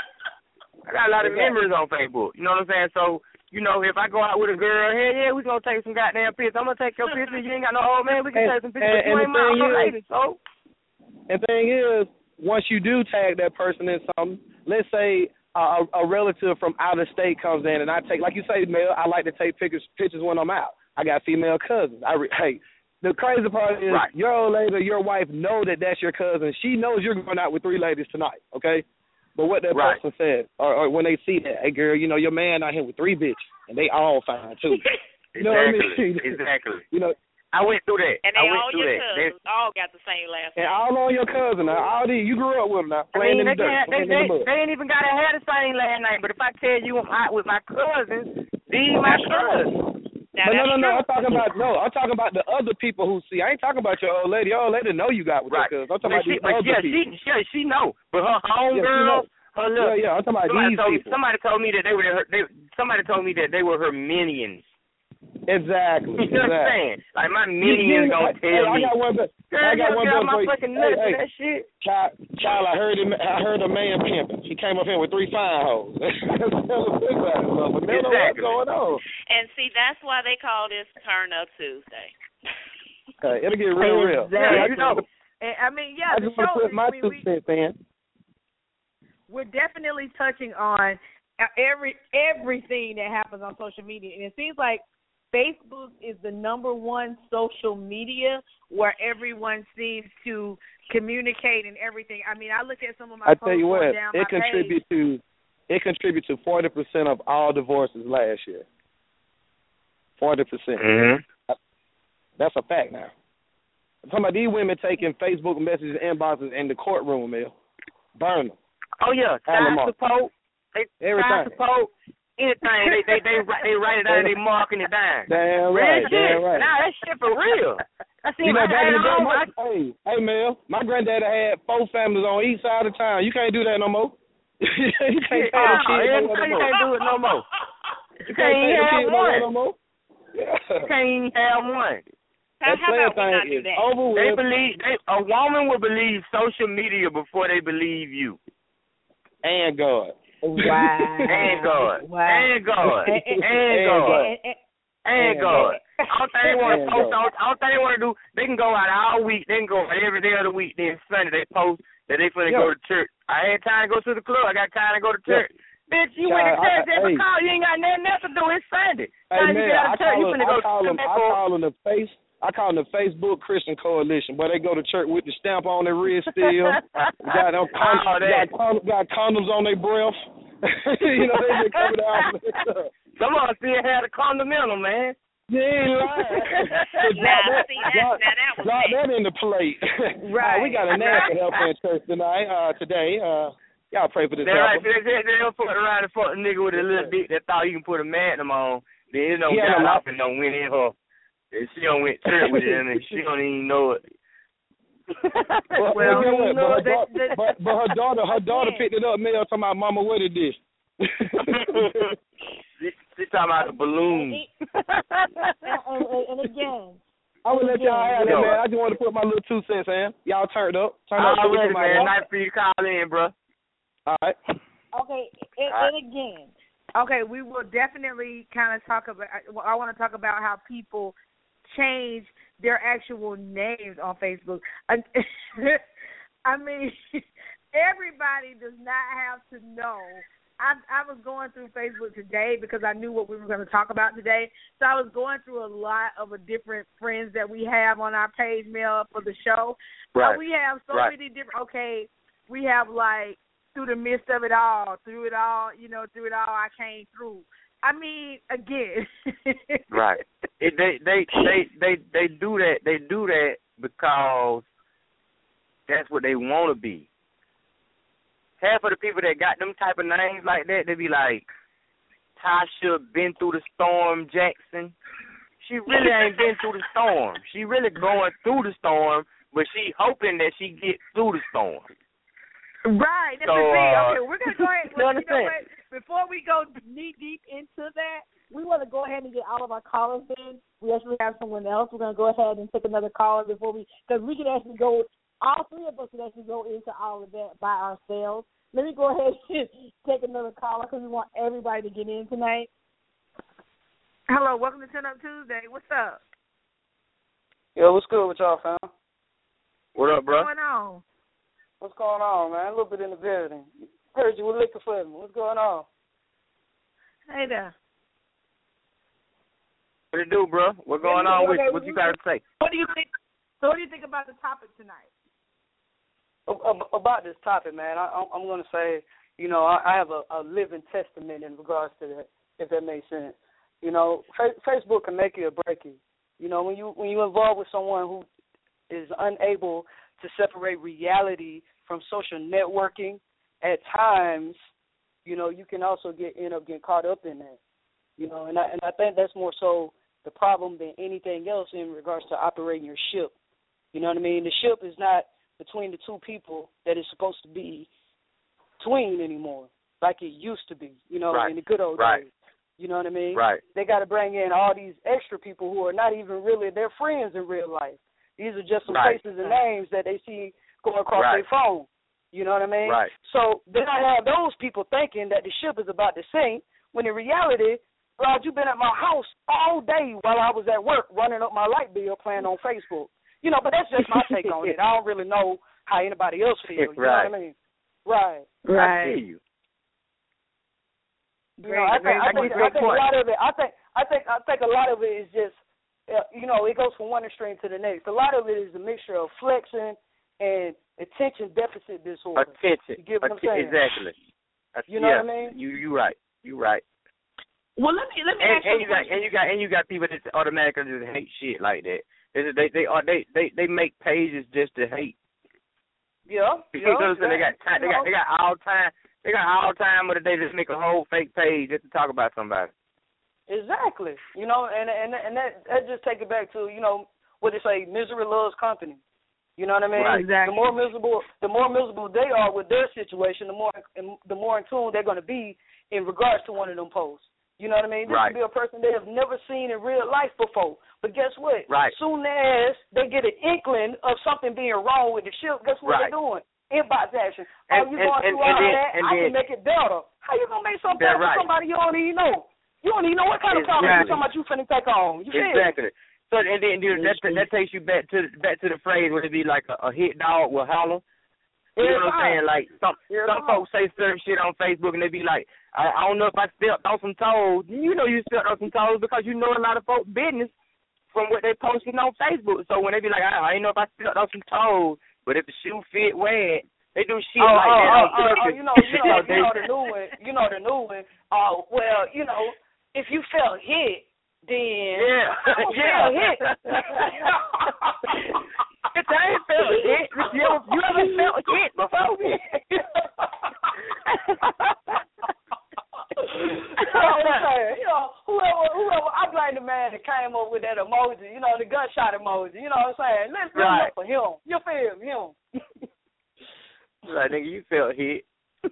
[SPEAKER 2] You know what I'm saying? So, you know, if I go out with a girl, hey, we going to take some goddamn pictures. I'm going to take your pictures. You ain't got no old man. We can take some pictures. You ain't my old lady, so.
[SPEAKER 5] And the thing is, once you do tag that person in something, let's say a relative from out of state comes in, and I take, like you say, Mel, I like to take pictures when I'm out. I got female cousins. The crazy part is your old lady or your wife know that that's your cousin. She knows you're going out with 3 ladies tonight, okay? But what that person said, or when they see that, hey, girl, you know, your man out here with 3 bitches, and they all fine, too.
[SPEAKER 2] You know what I mean? Exactly.
[SPEAKER 5] You know,
[SPEAKER 2] I went through that.
[SPEAKER 4] And they all your cousins. All got the same last name.
[SPEAKER 5] And all on your cousin. Now, all these, you grew up with them now. Playing in the dirt.
[SPEAKER 2] They ain't even got to have the same last name. But if I tell you I'm out with my cousins, these my cousins.
[SPEAKER 5] But no. I'm talking about the other people who see. I ain't talking about your old lady. Your old lady know you got with your cousins. I'm talking about these other people.
[SPEAKER 2] She know. But her homegirl, her little.
[SPEAKER 5] Yeah, I'm talking about these people.
[SPEAKER 2] Somebody told me that somebody told me that they were her minions.
[SPEAKER 5] Exactly.
[SPEAKER 2] You know what I'm saying? Like my minions gonna tell me. I got one my fucking nuts for that shit.
[SPEAKER 5] Child, I heard a man pimping. He came up here with 3 fine hoes. Exactly. What's going on?
[SPEAKER 4] And see, that's why they call this Turn Up Tuesday.
[SPEAKER 5] It'll get real.
[SPEAKER 3] Exactly.
[SPEAKER 2] You know.
[SPEAKER 3] And, I mean, yeah,
[SPEAKER 5] I just want to put my 2 cents in.
[SPEAKER 3] We're definitely touching on everything that happens on social media, and it seems like Facebook is the #1 social media where everyone seems to communicate and everything. I mean, I look at some of my posts.
[SPEAKER 5] I tell you what,
[SPEAKER 3] it
[SPEAKER 5] contributes to 40% of all divorces last year. 40%.
[SPEAKER 2] Mm-hmm.
[SPEAKER 5] That's a fact now. I'm talking about these women taking Facebook messages, inboxes in the courtroom, Mel. Burn them.
[SPEAKER 2] Oh yeah, child support. Child support. Anything they write it out and they marking it down.
[SPEAKER 5] Damn right, damn right.
[SPEAKER 2] Nah, that shit for real. I see
[SPEAKER 5] back in the day, hey Mel, my granddaddy had 4 families on each side of town. You can't do that no more. You can't tell the kids
[SPEAKER 2] you can't do it no more. You can't even have one no more. You can't even have one.
[SPEAKER 4] How about we not do that?
[SPEAKER 5] Over with.
[SPEAKER 2] A woman will believe social media before they believe you.
[SPEAKER 5] And God.
[SPEAKER 3] Wow.
[SPEAKER 2] And God.
[SPEAKER 3] Wow.
[SPEAKER 2] And God. And God. And God. I don't think they want to post. I don't think they want to do. They can go out all week. They can go out every day of the week. Then Sunday they post that they finna go to church. I had time to go to the club. I got time to go to church. Bitch, you went to church every call. You ain't got nothing else to do. It's Sunday.
[SPEAKER 5] Hey man, I call them the Facebook Christian Coalition, where they go to church with the stamp on their wrist still. got condoms on their breath. You know, they just coming out.
[SPEAKER 2] Some of us still had a condom in them, man.
[SPEAKER 5] You ain't lying. Drop that in the plate.
[SPEAKER 3] Right.
[SPEAKER 5] We got a national helper in church today. Y'all pray for this.
[SPEAKER 2] They're right. They'll put around and fuck a nigga with a little dick that thought you can put a magnum on. Then it don't got off and don't went in her. And she don't went to church with him and she don't even know it.
[SPEAKER 5] But her daughter picked it up, Mel, talking about, Mama, what is this?
[SPEAKER 2] She talking about the balloon.
[SPEAKER 3] and again,
[SPEAKER 5] I would let y'all have it, man. I just want to put my little 2 cents in. Y'all turned up.
[SPEAKER 2] All right, man. Nice for you to call in, bro.
[SPEAKER 5] All right.
[SPEAKER 3] Okay, and again, okay, we will definitely kind of talk about. I want to talk about how people change their actual names on Facebook. I mean, everybody does not have to know. I was going through Facebook today because I knew what we were going to talk about today. So I was going through a lot of different friends that we have on our page mail for the show.
[SPEAKER 2] Right.
[SPEAKER 3] We have so many different, we have like through the midst of it all, through it all, I came through. I mean, again.
[SPEAKER 2] Right. They do that. They do that because that's what they want to be. Half of the people that got them type of names like that, they be like, Tasha been through the storm Jackson. She really ain't been through the storm. She really going through the storm, but she hoping that she get through the storm.
[SPEAKER 3] Right. That's the thing. Okay, we're going to go ahead. Well, you know what? Before we go knee deep into that, we want to go ahead and get all of our callers in. We actually have someone else. We're going to go ahead and take another caller because we can actually go. All 3 of us can actually go into all of that by ourselves. Let me go ahead and take another caller because we want everybody to get in tonight. Hello, welcome to Turn Up Tuesday. What's up?
[SPEAKER 6] Yo, what's good with y'all, fam?
[SPEAKER 2] What up, bro?
[SPEAKER 3] What's going on?
[SPEAKER 6] What's going on, man? A little bit in the building. Heard you were looking for me. What's going on?
[SPEAKER 3] Hey there.
[SPEAKER 2] What it do, bro? What's going on with you? What you got to say?
[SPEAKER 3] What do you think? So what do you think about the topic tonight?
[SPEAKER 6] About this topic, man, I'm going to say, I have a living testament in regards to that, if that makes sense. Facebook can make you or break you. You know, when you involved with someone who is unable to separate reality from social networking, at times, you know, you can also end up getting caught up in that. You know, and I think that's more so the problem than anything else in regards to operating your ship. You know what I mean? The ship is not between the two people that it's supposed to be between anymore, like it used to be, you know, in the good old days. You know what I mean?
[SPEAKER 2] Right.
[SPEAKER 6] They got to bring in all these extra people who are not even really their friends in real life. These are just some faces and names that they see going across their phone. You know what I mean?
[SPEAKER 2] Right.
[SPEAKER 6] So then I have those people thinking that the ship is about to sink, when in reality, Rod, you've been at my house all day while I was at work running up my light bill playing on Facebook. You know, but that's just my take on it. I don't really know how anybody else feels. You know what I mean? Right.
[SPEAKER 2] I see you.
[SPEAKER 6] You know, I think a lot of it. I think a lot of it is just, you know, it goes from one extreme to the next. A lot of it is a mixture of flexing and attention deficit disorder.
[SPEAKER 2] Attention.
[SPEAKER 6] You get what I'm saying?
[SPEAKER 2] Exactly.
[SPEAKER 6] You know what I mean?
[SPEAKER 2] You right. You right.
[SPEAKER 3] Well, let me ask
[SPEAKER 2] you got people that automatically just hate shit like that. They make pages just to hate.
[SPEAKER 6] Yeah.
[SPEAKER 2] You know what I'm saying? They got all time. They got all time of the day just make a whole fake page just to talk about somebody.
[SPEAKER 6] Exactly. You know, and that just take it back to, you know, what they say, misery loves company. You know what I mean?
[SPEAKER 2] Right.
[SPEAKER 3] Exactly.
[SPEAKER 6] The more miserable they are with their situation, the more in tune they're going to be in regards to one of them posts. You know what I mean? This could be a person they have never seen in real life before. But guess what?
[SPEAKER 2] Right.
[SPEAKER 6] Soon as they get an inkling of something being wrong with the ship, guess what they're doing? Inbox action. Oh, you going through all that? I can make it better. How you going to make something better for somebody you don't even know? You don't even know what kind of problem you're talking about you finna take on. You feel
[SPEAKER 2] exactly. So and then that takes you back to the phrase where it be like a hit dog will holler. You know what I'm saying? Like some folks say certain shit on Facebook and they be like, I don't know if I stepped on some toes. You know you stepped on some toes because you know a lot of folks' business from what they posting on Facebook. So when they be like, I ain't know if I stepped on some toes, but if the shoe fit, wear it. They do shit like that.
[SPEAKER 6] You know the new one. Well, you know, if you felt hit, then felt hit.
[SPEAKER 2] If I ain't felt hit, you ever felt hit before?
[SPEAKER 6] You know, whoever, I blame the man that came up with that emoji, you know, the gunshot emoji, you know what I'm saying? Let's do it for him. You feel him.
[SPEAKER 2] Like, nigga, you felt hit.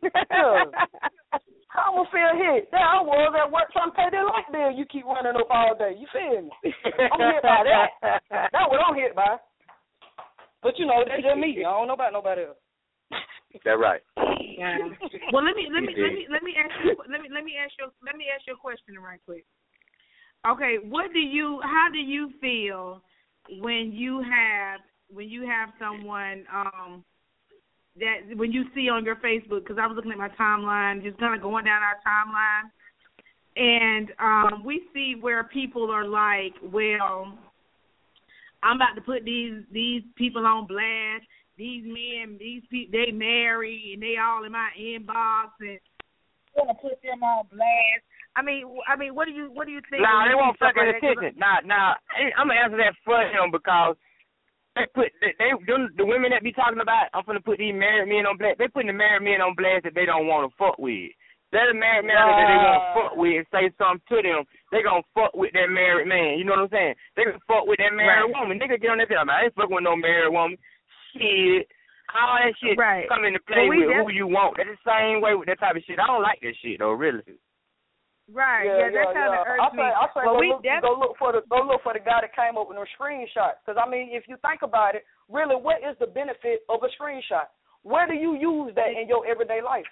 [SPEAKER 6] I'm going to feel hit. Now, I was at work trying to pay that light bill. You keep running up all day. You feel me? I'm hit by that. That's what I'm hit by. But, you know, that's just me. I don't know about nobody else.
[SPEAKER 2] That's right.
[SPEAKER 3] Yeah. Well, let me ask you a question right quick. Okay, how do you feel when you have someone that when you see on your Facebook, because I was looking at my timeline, just kind of going down our timeline, and we see where people are like, well, I'm about to put these people on blast. These men, they marry and they all in my inbox, and I'm gonna put them on blast. I mean, what do you think?
[SPEAKER 2] Nah, they won't fucking attention. Nah, I'm gonna answer that for him because the women that be talking about, I'm gonna put these married men on blast. They putting the married men on blast that they don't want to fuck with. Let a married man that they want to fuck with and say something to them, they gonna fuck with that married man. You know what I'm saying? They gonna fuck with that married woman. They gonna get on that. I ain't fucking with no married woman. Shit, all that shit come into play with who you want. That's the same way with that type of shit. I don't like that shit though, really.
[SPEAKER 3] Right. Yeah, that kind of irks me.
[SPEAKER 6] I say go look for the guy that came up with those screenshots. Because I mean, if you think about it, really, what is the benefit of a screenshot? Where do you use that in your everyday life?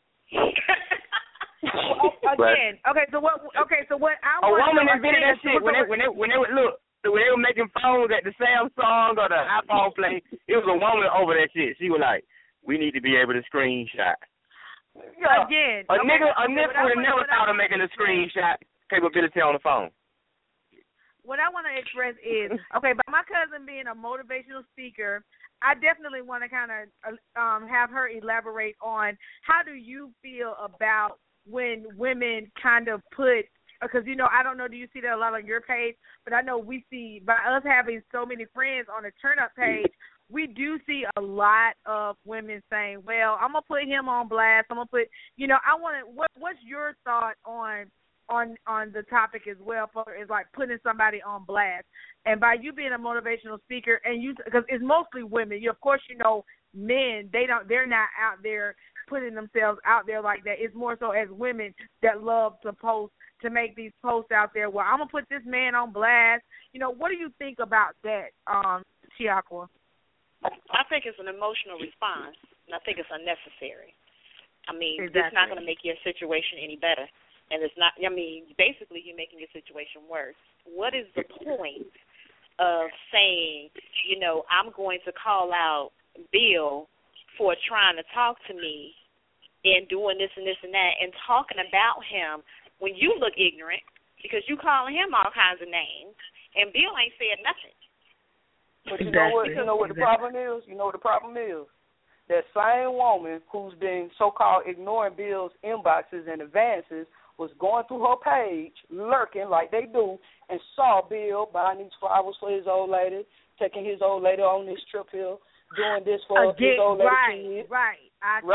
[SPEAKER 3] Again, so what I
[SPEAKER 2] a
[SPEAKER 3] want
[SPEAKER 2] woman invented that shit when they would look. When they were making phones at the Samsung or the iPhone play, it was a woman over that shit. She was like, we need to be able to screenshot.
[SPEAKER 3] Yeah. Again.
[SPEAKER 2] A nigga would have never thought of making a screenshot capability on the phone.
[SPEAKER 3] What I want to express is, by my cousin being a motivational speaker, I definitely want to kind of have her elaborate on how do you feel about when women kind of put because, you know, I don't know, do you see that a lot on your page? But I know we see, by us having so many friends on the Turn Up page, we do see a lot of women saying, well, I'm going to put him on blast. I'm going to put, you know, I want to, what's your thought on the topic as well, is like putting somebody on blast? And by you being a motivational speaker, and you, because it's mostly women, you, of course, you know, men, they're not out there putting themselves out there like that. It's more so as women that love to post, to make these posts out there. Well, I'm going to put this man on blast. You know, what do you think about that, Chiakwa?
[SPEAKER 4] I think it's an emotional response, and I think it's unnecessary. I mean,
[SPEAKER 3] exactly.
[SPEAKER 4] It's not going to make your situation any better. And it's not, I mean, basically you're making your situation worse. What is the point of saying, you know, I'm going to call out Bill for trying to talk to me and doing this and this and that and talking about him when you look ignorant because you calling him all kinds of names and Bill ain't said nothing.
[SPEAKER 6] But you know what? You know what the problem is? You know what the problem is? That same woman who's been so-called ignoring Bill's inboxes and advances was going through her page, lurking like they do, and saw Bill buying these flowers for his old lady, taking his old lady on this trip here, doing this for his old lady kids.
[SPEAKER 3] Right.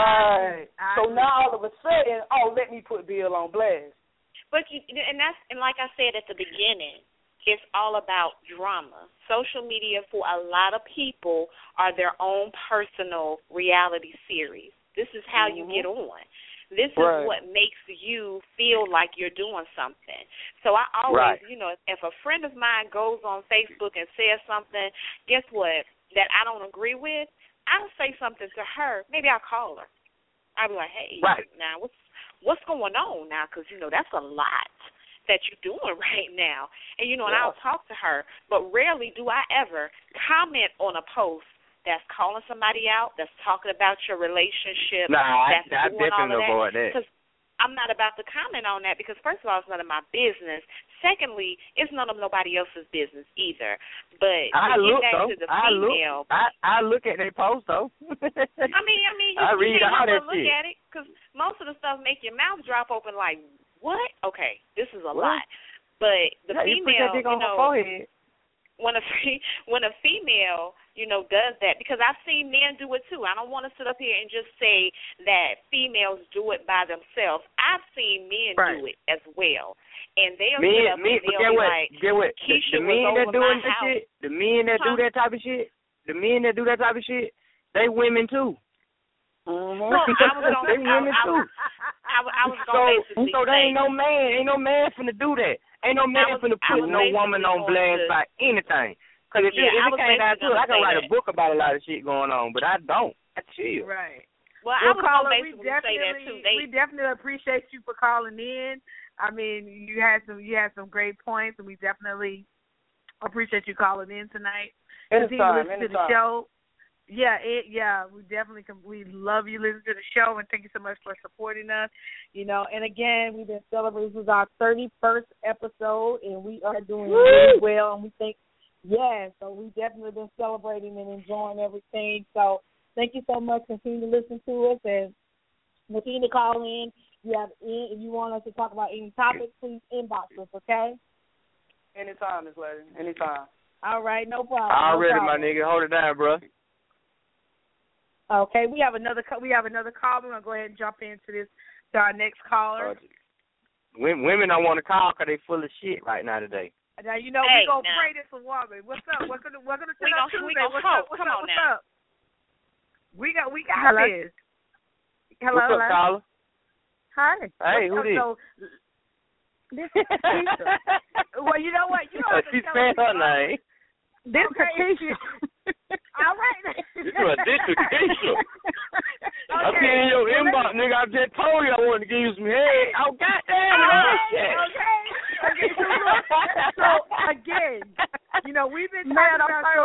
[SPEAKER 6] So now all of a sudden, let me put Bill on blast.
[SPEAKER 4] But and like I said at the beginning, it's all about drama. Social media for a lot of people are their own personal reality series. This is how you get on. This is what makes you feel like you're doing something. So I always, you know, if a friend of mine goes on Facebook and says something, guess what, that I don't agree with, I'll say something to her. Maybe I'll call her. I'll be like, hey, now what's going on now? Because, you know, that's a lot that you're doing right now. And, you know, and I'll talk to her. But rarely do I ever comment on a post that's calling somebody out, that's talking about your relationship.
[SPEAKER 2] I
[SPEAKER 4] that's doing
[SPEAKER 2] definitely
[SPEAKER 4] all of that.
[SPEAKER 2] avoid that.
[SPEAKER 4] Because I'm not about to comment on that because, first of all, it's none of my business. Secondly, it's none of nobody else's business either. But
[SPEAKER 2] I look,
[SPEAKER 4] though.
[SPEAKER 2] I look at their post, though.
[SPEAKER 4] I mean, you
[SPEAKER 2] read all that
[SPEAKER 4] look
[SPEAKER 2] shit.
[SPEAKER 4] at it because most of the stuff make your mouth drop open like, what? Okay, this is a lot. But the female,
[SPEAKER 2] you know,
[SPEAKER 4] when a female, you know, does that, because I've seen men do it too. I don't want to sit up here and just say that females do it by themselves. I've seen men do it as well. And they'll sit up and they'll be like, Keisha
[SPEAKER 2] the men
[SPEAKER 4] was
[SPEAKER 2] that
[SPEAKER 4] over
[SPEAKER 2] doing
[SPEAKER 4] my
[SPEAKER 2] that
[SPEAKER 4] house.
[SPEAKER 2] shit, the men that do that type of shit, they women too.
[SPEAKER 4] Mm-hmm. No,
[SPEAKER 2] they women too.
[SPEAKER 4] I was going to basically
[SPEAKER 2] so there ain't no man finna do that. Ain't no man finna put no woman on blast by anything. Because if it came down to it, I can write a book about a lot of shit going on, but I don't. I chill.
[SPEAKER 3] Right.
[SPEAKER 4] Well, I was
[SPEAKER 3] caller,
[SPEAKER 4] going to basically say that too.
[SPEAKER 3] We definitely appreciate you for calling in. I mean, you had some great points, and we definitely appreciate you calling in tonight.
[SPEAKER 6] Anytime.
[SPEAKER 3] To the show. We love you listening to the show, and thank you so much for supporting us. You know, and again, we've been celebrating. This is our 31st episode, and we are doing really well, and we think, so we definitely been celebrating and enjoying everything. So thank you so much. Continue to listen to us and continue to call in. If you want us to talk about any topic, please inbox us, okay?
[SPEAKER 6] Anytime, Miss Lady. Anytime.
[SPEAKER 3] All right, no problem.
[SPEAKER 2] Already, my nigga. Hold it down, bro.
[SPEAKER 3] Okay, we have another call. We're gonna go ahead and jump into our next caller.
[SPEAKER 2] Women don't want to call because they full of shit right now today.
[SPEAKER 3] Now you know we're gonna pray this for woman. What's up? Welcome to Tuesday. What's up?
[SPEAKER 4] Come on now.
[SPEAKER 3] We got
[SPEAKER 2] Hello?
[SPEAKER 3] this. Hello.
[SPEAKER 2] What's up, caller?
[SPEAKER 3] Hi.
[SPEAKER 2] Hey, who this?
[SPEAKER 3] This is Keisha. Well, you know what? You know what?
[SPEAKER 2] She said her name.
[SPEAKER 3] This is Keisha. All right.
[SPEAKER 2] This is Keisha. I see in your inbox, nigga. I just told you I wanted to give you some head. Oh, goddamn.
[SPEAKER 3] Okay. So, again, you know, we've been talking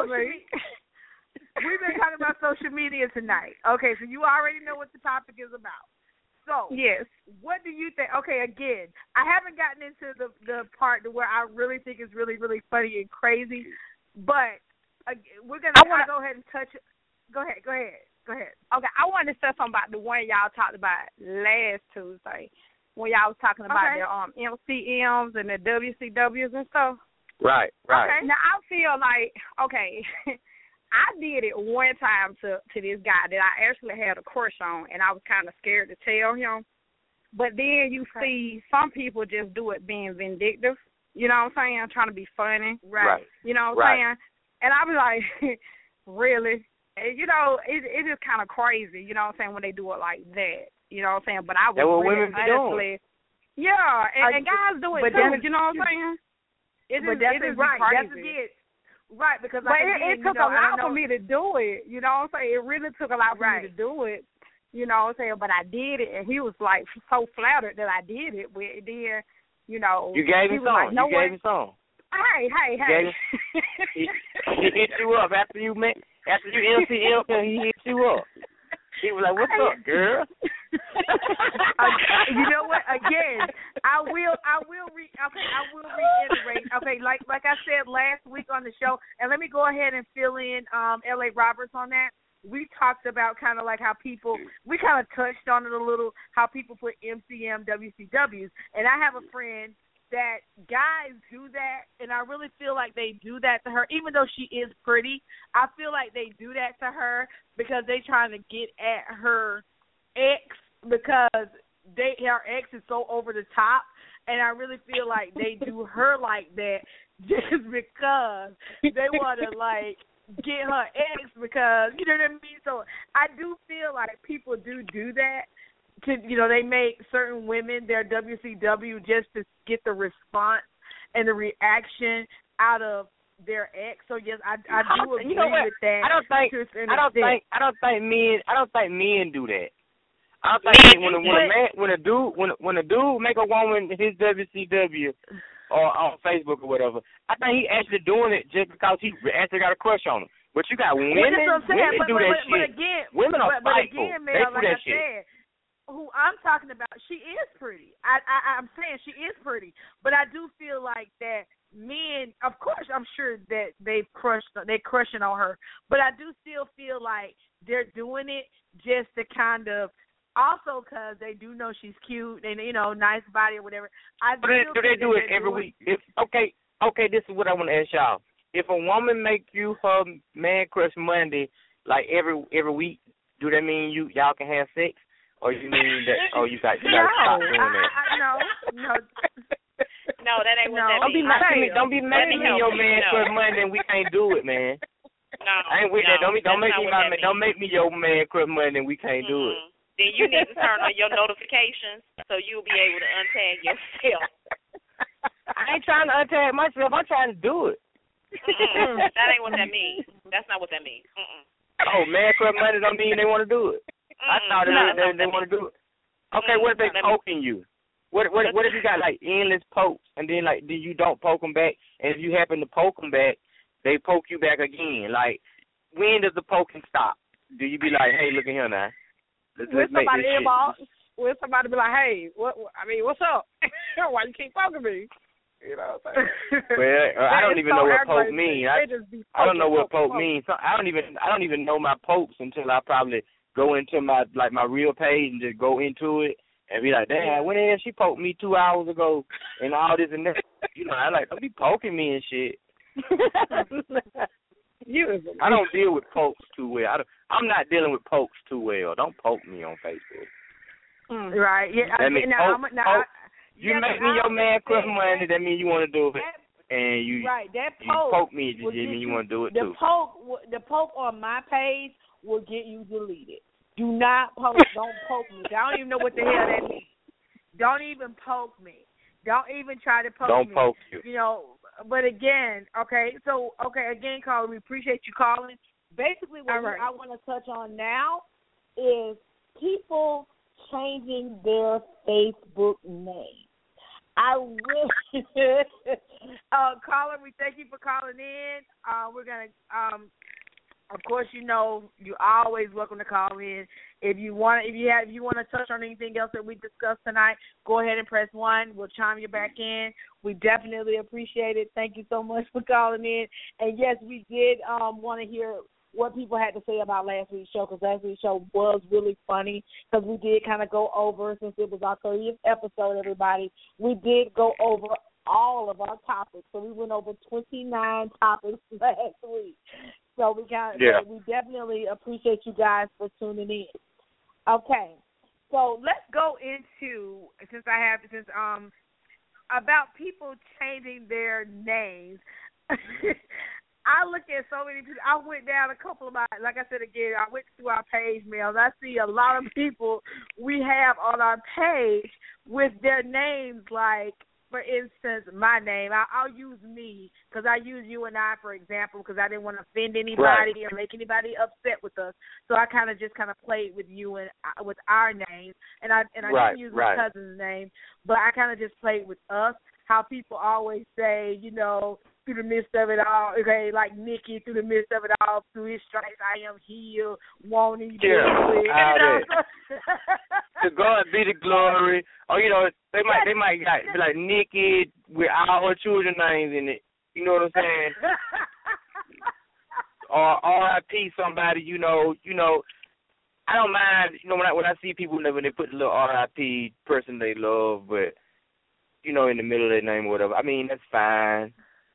[SPEAKER 3] about social media tonight. Okay, so you already know what the topic is about. So,
[SPEAKER 7] yes,
[SPEAKER 3] what do you think? Okay, again, I haven't gotten into the part where I really think is really, really funny and crazy, but we're going to go ahead and touch it. Go ahead. Okay,
[SPEAKER 7] I wanted to say something about the one y'all talked about last Tuesday.
[SPEAKER 3] when y'all was talking about their MCMs and the WCWs and stuff.
[SPEAKER 2] Right.
[SPEAKER 3] Okay. Now I feel like I did it one time to this guy that I actually had a crush on, and I was kind of scared to tell him. But then you see some people just do it being vindictive. You know what I'm saying? Trying to be funny.
[SPEAKER 2] Right.
[SPEAKER 3] You know what I'm saying? And I was like, really? And, you know, it is kind of crazy. You know what I'm saying? When they do it like that. You know what I'm saying? But I was really honestly. Yeah, and guys do it too. You know what I'm saying? It is right. Crazy. Right, because it took a lot for me to do it. You know what I'm saying? It really took a lot for me to do it. You know what I'm saying? But I did it, and he was like so flattered that I did it. But then, you know,
[SPEAKER 2] you gave him some.
[SPEAKER 3] Like, no,
[SPEAKER 2] you gave him some.
[SPEAKER 3] Hey.
[SPEAKER 2] He hit you up after you LCL, he hit you up. He was like, "What's up, girl?"
[SPEAKER 3] You know what? Again, I will reiterate. Okay, like I said last week on the show, and let me go ahead and fill in L.A. Roberts on that. We talked about kind of like how we kind of touched on it a little, how people put MCM, WCWs, and I have a friend that guys do that, and I really feel like they do that to her, even though she is pretty. I feel like they do that to her because they trying to get at her ex because her ex is so over the top, and I really feel like they do her like that just because they want to like get her ex because, you know what I mean? So I do feel like people do that. They make certain women their WCW just to get the response and the reaction out of their ex. So yes, I do agree with that.
[SPEAKER 2] I don't think men do that. I don't think when a dude make a woman his WCW or on Facebook or whatever, I think he actually doing it just because he actually got a crush on him. But you got women do that shit. Women are spiteful. They do that shit.
[SPEAKER 3] Who I'm talking about, she is pretty. I'm saying she is pretty, but I do feel like that men, of course, I'm sure that they're crushing on her, but I do still feel like they're doing it just to kind of, also because they do know she's cute and nice body or whatever.
[SPEAKER 2] Do they do it every week? Okay, this is what I want to ask y'all. If a woman make you her man crush Monday, like every week, do that mean y'all can have sex? Or you mean that? Oh, you got to stop doing that.
[SPEAKER 4] No, that ain't what that means.
[SPEAKER 2] Don't be mad at me, your man, crush Monday, and we can't do it, man.
[SPEAKER 4] No,
[SPEAKER 2] I ain't with that. Don't make me your man, crush Monday, and we can't do it.
[SPEAKER 4] Then you need to turn on your notifications so you'll be able to untag yourself.
[SPEAKER 2] I ain't trying to untag myself. I'm trying to do it.
[SPEAKER 4] That ain't what that means. That's not what that means.
[SPEAKER 2] Oh, man, crush Monday don't mean they want to do it. I thought they want to do it. Okay, what if they poking you? What if you got like endless pokes and then like you don't poke them back, and if you happen to poke them back, they poke you back again? Like, when does the poking stop? Do you be like, hey, look at here now? Let's make this shit.
[SPEAKER 3] Will somebody be like, hey, what's up? Why you keep poking me? You know what I'm saying?
[SPEAKER 2] Well, I don't even know what poke means. I don't know what poke means. So I don't even know my pokes until I probably go into my real page and just go into it and be like, damn, when the hell she poked me 2 hours ago and all this and that. I like, don't be poking me and shit. I don't deal with pokes too well. I'm not dealing with pokes too well. Don't poke me on Facebook.
[SPEAKER 3] Right. Yeah.
[SPEAKER 2] That means you make me your man crush Monday, that means you want to do it. And you poke me, it just means you want to do it too.
[SPEAKER 3] The poke on my page will get you deleted. Do not poke. Don't poke me. I don't even know what the hell that means. Don't even poke me. Don't even try to poke me.
[SPEAKER 2] Don't poke you.
[SPEAKER 3] But again, again, caller, we appreciate you calling. Basically, what I want to touch on now is people changing their Facebook name. I really, caller, we thank you for calling in. We're gonna, of course, you're always welcome to call in. If you want to touch on anything else that we discussed tonight, go ahead and press 1. We'll chime you back in. We definitely appreciate it. Thank you so much for calling in. And yes, we did want to hear what people had to say about last week's show, because last week's show was really funny, because we did kind of go over, since it was our 30th episode, everybody, we did go over all of our topics. So we went over 29 topics last week. So we definitely appreciate you guys for tuning in. Okay. So let's go into, about people changing their names. I look at so many people. I went down a couple of my, like I said again, I went through our page mails. I see a lot of people we have on our page with their names, like, for instance, my name. I'll use me, because I use you and I, for example, because I didn't want to offend anybody or make anybody upset with us. So I kind of played with you and with our names, and I didn't use my cousin's name, but I kind of just played with us. How people always say, you know, through the midst of it all, okay, like Nikki, through the midst of it all, through his stripes I am healed, won't he do it?
[SPEAKER 2] To God be the glory. Or, you know, they might be like Nikki with all her children's names in it. You know what I'm saying? Or R.I.P. somebody, you know, I don't mind, you know, when I see people when they put the little R.I.P. person they love, but, you know, in the middle of their name or whatever. I mean, that's fine.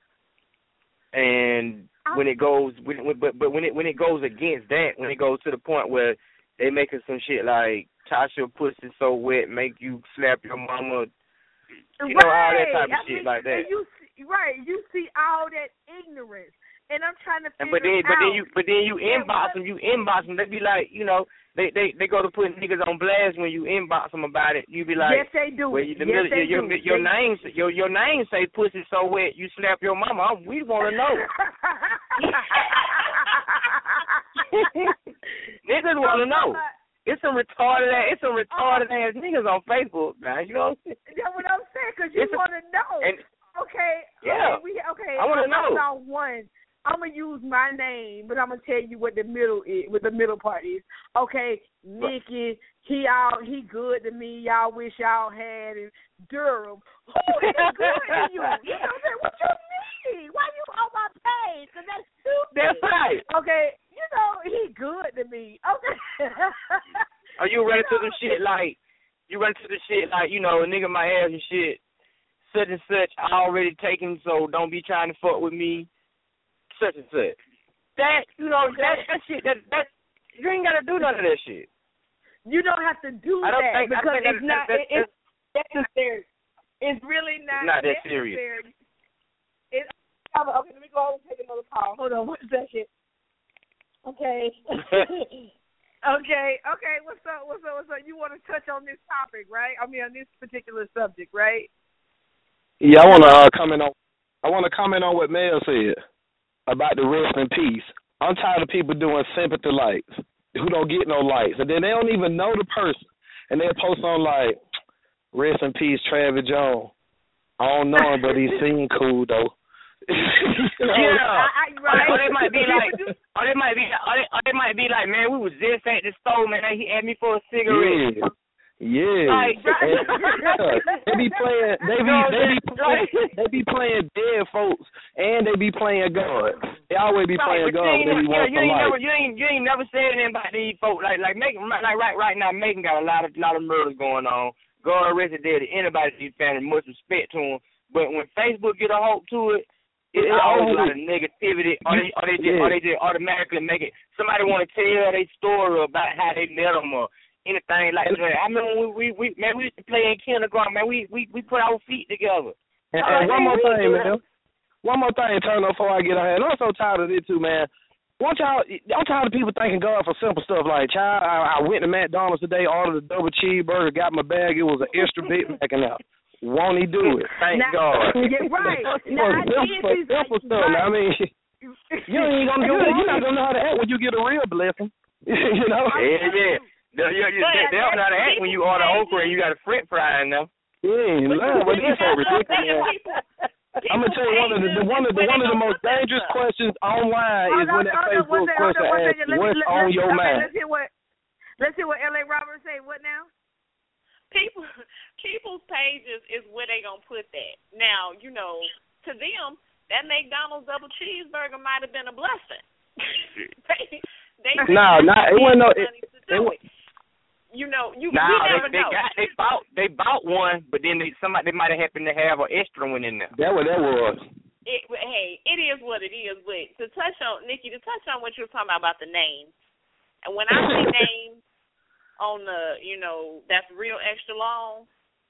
[SPEAKER 2] And when it goes, when it goes against that, when it goes to the point where they making some shit like Tasha pussy so wet make you slap your mama, you know, all that type of shit like that.
[SPEAKER 3] You see all that ignorance, and I'm trying to figure it out.
[SPEAKER 2] But then you inbox them. They be like, you know, they go to put niggas on blast when you inbox them about it. You be like,
[SPEAKER 3] yes, they do.
[SPEAKER 2] Well, your name say pussy so wet you slap your mama. We want to know. Niggas want to know. It's some retarded ass niggas on Facebook, man. You know what I'm saying?
[SPEAKER 3] That's what I'm saying, because you want to know. Okay.
[SPEAKER 2] I want to know.
[SPEAKER 3] About one. I'm going to use my name, but I'm going to tell you what the middle is, what the middle part is. Okay, Nikki, he good to me. Y'all wish y'all had him. Durham, who is good to you? You know what I'm saying? What you mean? Why you on my page? Because that's stupid.
[SPEAKER 2] That's right.
[SPEAKER 3] Okay, you know, he good to me. Okay.
[SPEAKER 2] Are you running to the shit like, you know, a nigga might have your shit, such and such, already taken, so don't be trying to fuck with me. Such and such. That, you know, that shit, that you ain't got to do none of that shit.
[SPEAKER 3] You don't have to do that because it's not necessary. It's really not
[SPEAKER 2] that serious.
[SPEAKER 3] Okay, let me go over and take another call. Hold on 1 second. Okay. Okay. What's up? You want to touch on this topic, right? I mean, on this particular subject, right?
[SPEAKER 5] Yeah, I want to comment on what Mel said about the rest in peace. I'm tired of people doing sympathy likes who don't get no likes, and then they don't even know the person, and they'll post on like, rest in peace, Travis Jones. I don't know him, but he seemed cool though.
[SPEAKER 3] Right.
[SPEAKER 2] Or they might be like, man, we was just at the store, man. He asked me for a cigarette.
[SPEAKER 5] Yeah.
[SPEAKER 2] Like,
[SPEAKER 5] they be playing dead folks, and they be playing God. They always be playing God. They be wanting life.
[SPEAKER 2] You ain't never said anything about these folks. Like Megan, right now, Megan got a lot of murders going on. God arrested dead. Anybody be family, much respect to him. But when Facebook get a hold to it, it's always a lot of negativity, or they just automatically make it. Somebody want to tell their story about how they met them or anything like that. I mean, we used to play in kindergarten, man. We put our feet together.
[SPEAKER 5] And one more thing, man. One more thing, turn up before I get ahead. I'm so tired of this too, man. I'm tired of people thanking God for simple stuff like, child, I went to McDonald's today, ordered a double cheeseburger, got my bag. It was an extra Big Mac and out. Won't he do it? Thank God.
[SPEAKER 3] Yeah, right.
[SPEAKER 5] Simple stuff. Right. I mean, you ain't gonna do it. You're not gonna know how to act when you get a real blessing. You know?
[SPEAKER 2] Yeah. They don't know how to act when you order okra and you got a French fry in there.
[SPEAKER 5] Yeah, but it's so ridiculous. I'm gonna tell you one of the most dangerous questions online is when that Facebook question asks, "What's on your mind?"
[SPEAKER 3] Let's see what L.A. Roberts say. What now?
[SPEAKER 4] People's pages is where they gonna put that. Now, you know, to them, that McDonald's double cheeseburger might have been a blessing. they
[SPEAKER 5] No, it wasn't no.
[SPEAKER 4] You know, we
[SPEAKER 2] Nah,
[SPEAKER 4] never know.
[SPEAKER 2] they bought one, but then they might have happened to have an extra one in there.
[SPEAKER 5] That what that was.
[SPEAKER 4] It is what it is. But to touch on what you were talking about the names, and when I see names on the, that's real extra long,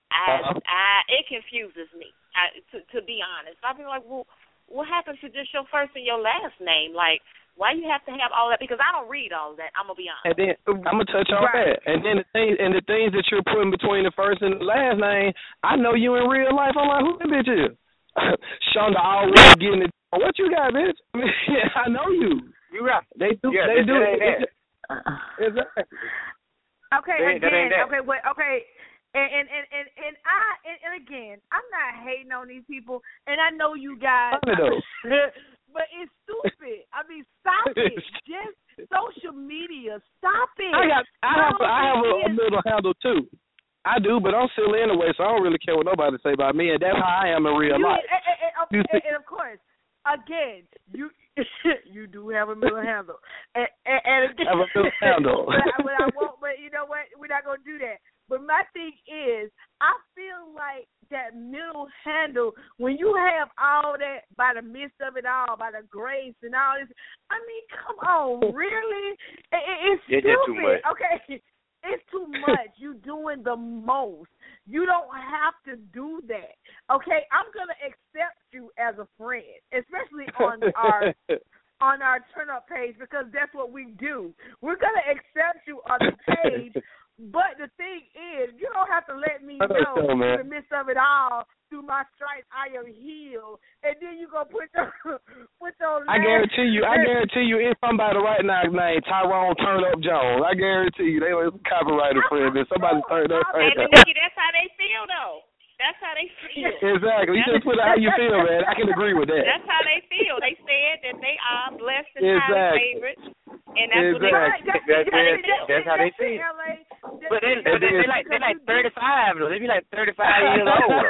[SPEAKER 4] it confuses me. To be honest, I'll be like, well, what happens to just your first and your last name? Like, why you have to have all that? Because I don't read all that. I'm gonna be honest.
[SPEAKER 5] And then I'm gonna touch on that. And then the things that you're putting between the first and the last name, I know you in real life. I'm like, who that bitch is? Shonda always getting it. What you got, bitch? I mean, I know you.
[SPEAKER 2] You right.
[SPEAKER 5] They do.
[SPEAKER 2] Yeah,
[SPEAKER 5] they do.
[SPEAKER 2] Exactly.
[SPEAKER 3] Okay, again. Okay, wait. Okay. And again, I'm not hating on these people, and I know you guys. But it's stupid. I mean, stop it. Just social media. Stop it.
[SPEAKER 5] I have a little handle too. I do, but I'm silly anyway, so I don't really care what nobody say about me, and that's how I am in real life.
[SPEAKER 3] And of course, again, you do have a middle handle. And again,
[SPEAKER 5] have a middle handle.
[SPEAKER 3] but you know what? We're not gonna do that. But my thing is, I feel like that middle handle, when you have all that by the midst of it all, by the grace and all this, I mean, come on, really? It's stupid.
[SPEAKER 2] Too much.
[SPEAKER 3] Okay, it's too much. You doing the most. You don't have to do that. Okay, I'm gonna accept you as a friend, especially on our turn up page, because that's what we do. We're gonna accept you on the page. But the thing is, you don't have to let me know in the midst of it all, through my stripes I am healed, and then you go put your
[SPEAKER 5] I guarantee you, it's somebody right now named Tyrone Turn Up Jones. I guarantee you, they was a copyrighted friend. If somebody turned up.
[SPEAKER 4] Hey, but Nikki, that's how they feel, though. That's how they feel.
[SPEAKER 5] Exactly. You just put it how you feel, man. I can agree with that.
[SPEAKER 4] That's how they feel. They said that they are blessed and highly favored, and that's what
[SPEAKER 2] that's how they feel. But they like 35 though. They be like 35 years old.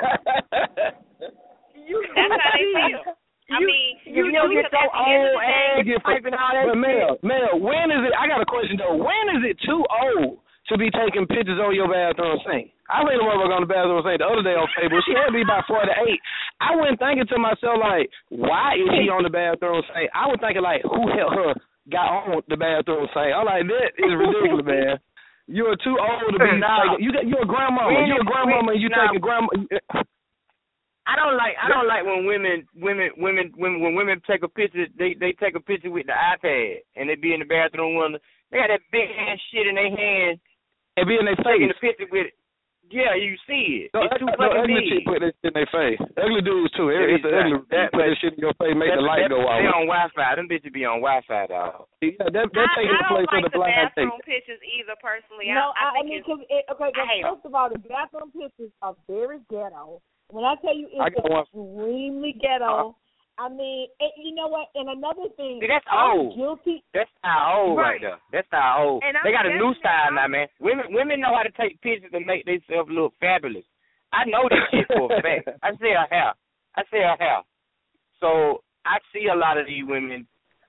[SPEAKER 4] That's how they feel. I mean,
[SPEAKER 2] you don't get so old and typing all that.
[SPEAKER 5] But Mel, when is it? I got a question though. When is it too old to be taking pictures on your bathroom sink? I seen a motherfucker on the bathroom sink the other day on Facebook. She had to be about 48. I went thinking to myself, like, why is she on the bathroom sink? I was thinking, like, who helped her got on the bathroom sink? I'm like, that is ridiculous, man. You're too old to be taking. You're a grandmama. You're a grandmama and you taking grandma.
[SPEAKER 2] I don't like when women take a picture. They take a picture with the iPad and they be in the bathroom window. They got that big ass shit in their hand
[SPEAKER 5] and be in their face.
[SPEAKER 2] Taking the picture with it. Yeah, you see it. It's too fucking
[SPEAKER 5] ugly
[SPEAKER 2] big.
[SPEAKER 5] Put that shit in their face. Ugly dudes too. It's the ugly. Put that shit in your face, make the light go out.
[SPEAKER 2] They on Wi-Fi. Them bitches be on Wi-Fi, dog.
[SPEAKER 5] Yeah, they're taking the place of the blind.
[SPEAKER 4] I don't like the bathroom pictures either, personally.
[SPEAKER 3] No, I mean, first of all, the bathroom pictures are very ghetto. When I tell you it's extremely ghetto, I mean, you know what? And another thing,
[SPEAKER 2] see, that's old.
[SPEAKER 3] Guilty.
[SPEAKER 2] That's not old right there. That's not old. They got a new style now, man. Women know how to take pictures and make themselves look fabulous. I know this shit for a fact. I say I have. So I see a lot of these women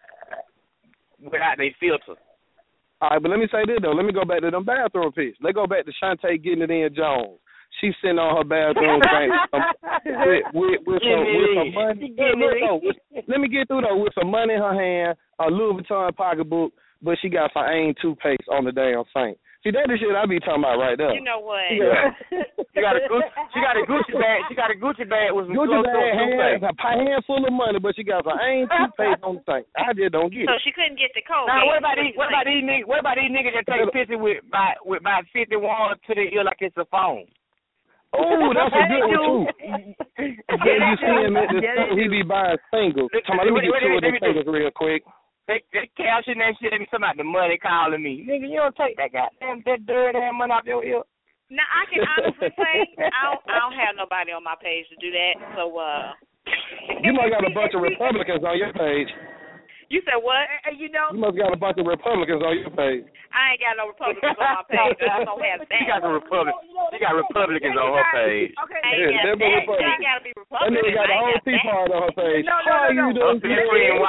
[SPEAKER 2] without their filter.
[SPEAKER 5] All right, but let me say this though. Let me go back to them bathroom pictures. Let's go back to Shantae getting it in Jones. She's sitting on her bathroom thing with some money. Let me get through though. With some money in her hand, a Louis Vuitton pocketbook, but she got some AIM toothpaste on the damn sink. See, that's the shit I be talking about right there.
[SPEAKER 4] You know what?
[SPEAKER 2] She got a Gucci bag. She got a Gucci bag with some Gucci bag,
[SPEAKER 5] a handful of money, but she got some AIM toothpaste on the sink. I just don't get it.
[SPEAKER 4] So she couldn't get the code.
[SPEAKER 2] Now, what about these niggas that take pictures with about 51 to the ear like it's a phone?
[SPEAKER 5] Oh, that's a good one too. Yeah, you see him at the store, he be buying singles. Let me get two of them singles real quick.
[SPEAKER 2] They cashing that shit and talking about the money calling me. Nigga, you don't take that dirty ass money off your ear.
[SPEAKER 4] Now I can honestly say I don't have nobody on my page to do that. So
[SPEAKER 5] you must got a bunch of Republicans on your page.
[SPEAKER 4] You said what?
[SPEAKER 5] You must got a bunch of Republicans on your page.
[SPEAKER 4] I ain't got no Republicans on my page. I don't have that.
[SPEAKER 2] She got Republicans on her page.
[SPEAKER 4] Okay, I ain't got to be Republican.
[SPEAKER 5] That nigga got the whole Tea Party on her page. How you doing?
[SPEAKER 2] Free and white.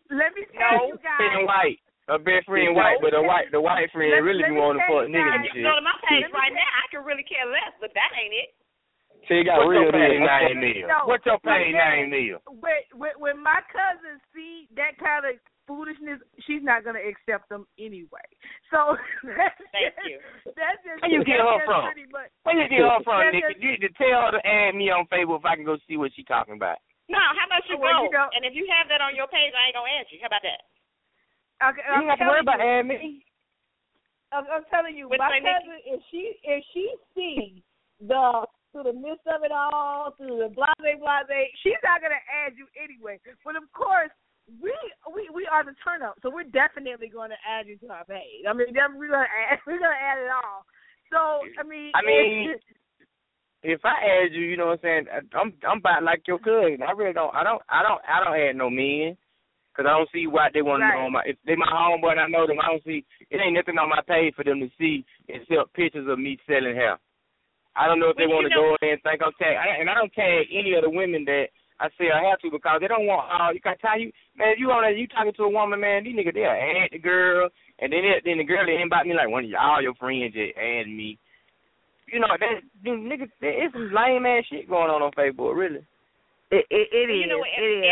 [SPEAKER 3] let me tell you guys.
[SPEAKER 2] Friend white. A best friend white, but the white friend really be wanting to fuck nigga and
[SPEAKER 4] If
[SPEAKER 2] shit.
[SPEAKER 4] you go to my page right now, I can really care less, but that ain't it.
[SPEAKER 2] So you got
[SPEAKER 5] What's
[SPEAKER 2] real
[SPEAKER 5] your page
[SPEAKER 2] name is?
[SPEAKER 3] No,
[SPEAKER 2] What's your page name is?
[SPEAKER 3] When my cousins see that kind of foolishness, she's not gonna accept them anyway. So
[SPEAKER 4] Thank you.
[SPEAKER 3] That's just
[SPEAKER 2] Where you get her from? Where you get her from, Nikki? You need to tell her to add me on Facebook if I can go see what she's talking about.
[SPEAKER 4] No, how about you
[SPEAKER 3] Well,
[SPEAKER 4] go?
[SPEAKER 3] you know-
[SPEAKER 4] And if you have that on your page, I ain't gonna add you. How about that?
[SPEAKER 3] Okay,
[SPEAKER 2] You don't have to worry about adding me.
[SPEAKER 3] I'm telling you,
[SPEAKER 4] Which
[SPEAKER 3] my
[SPEAKER 4] way, Nikki?
[SPEAKER 3] cousin, if she sees through the midst of it all, through the blase, she's not gonna add you anyway. But of course, we are the turn up, so we're definitely going to add you to our page. I mean, we're gonna add it all. So I mean,
[SPEAKER 2] if I add you, you know what I'm saying? I'm about like your cousin. I really don't. I don't add no men. Because I don't see why they want to know if they my homeboy and I know them, I don't see, it ain't nothing on my page for them to see except pictures of me selling hair. I don't know if they want to go in and think I'm tag. And I don't tag any of the women that I sell hair to because they don't want, you got to tell you, man, if you on there, you talking to a woman, man, these niggas, they'll add the girl, and then the girl, they invite me like one of y'all, your friends just add me. You know, niggas, it's some lame ass shit going on Facebook, really.
[SPEAKER 3] It is.
[SPEAKER 4] You know,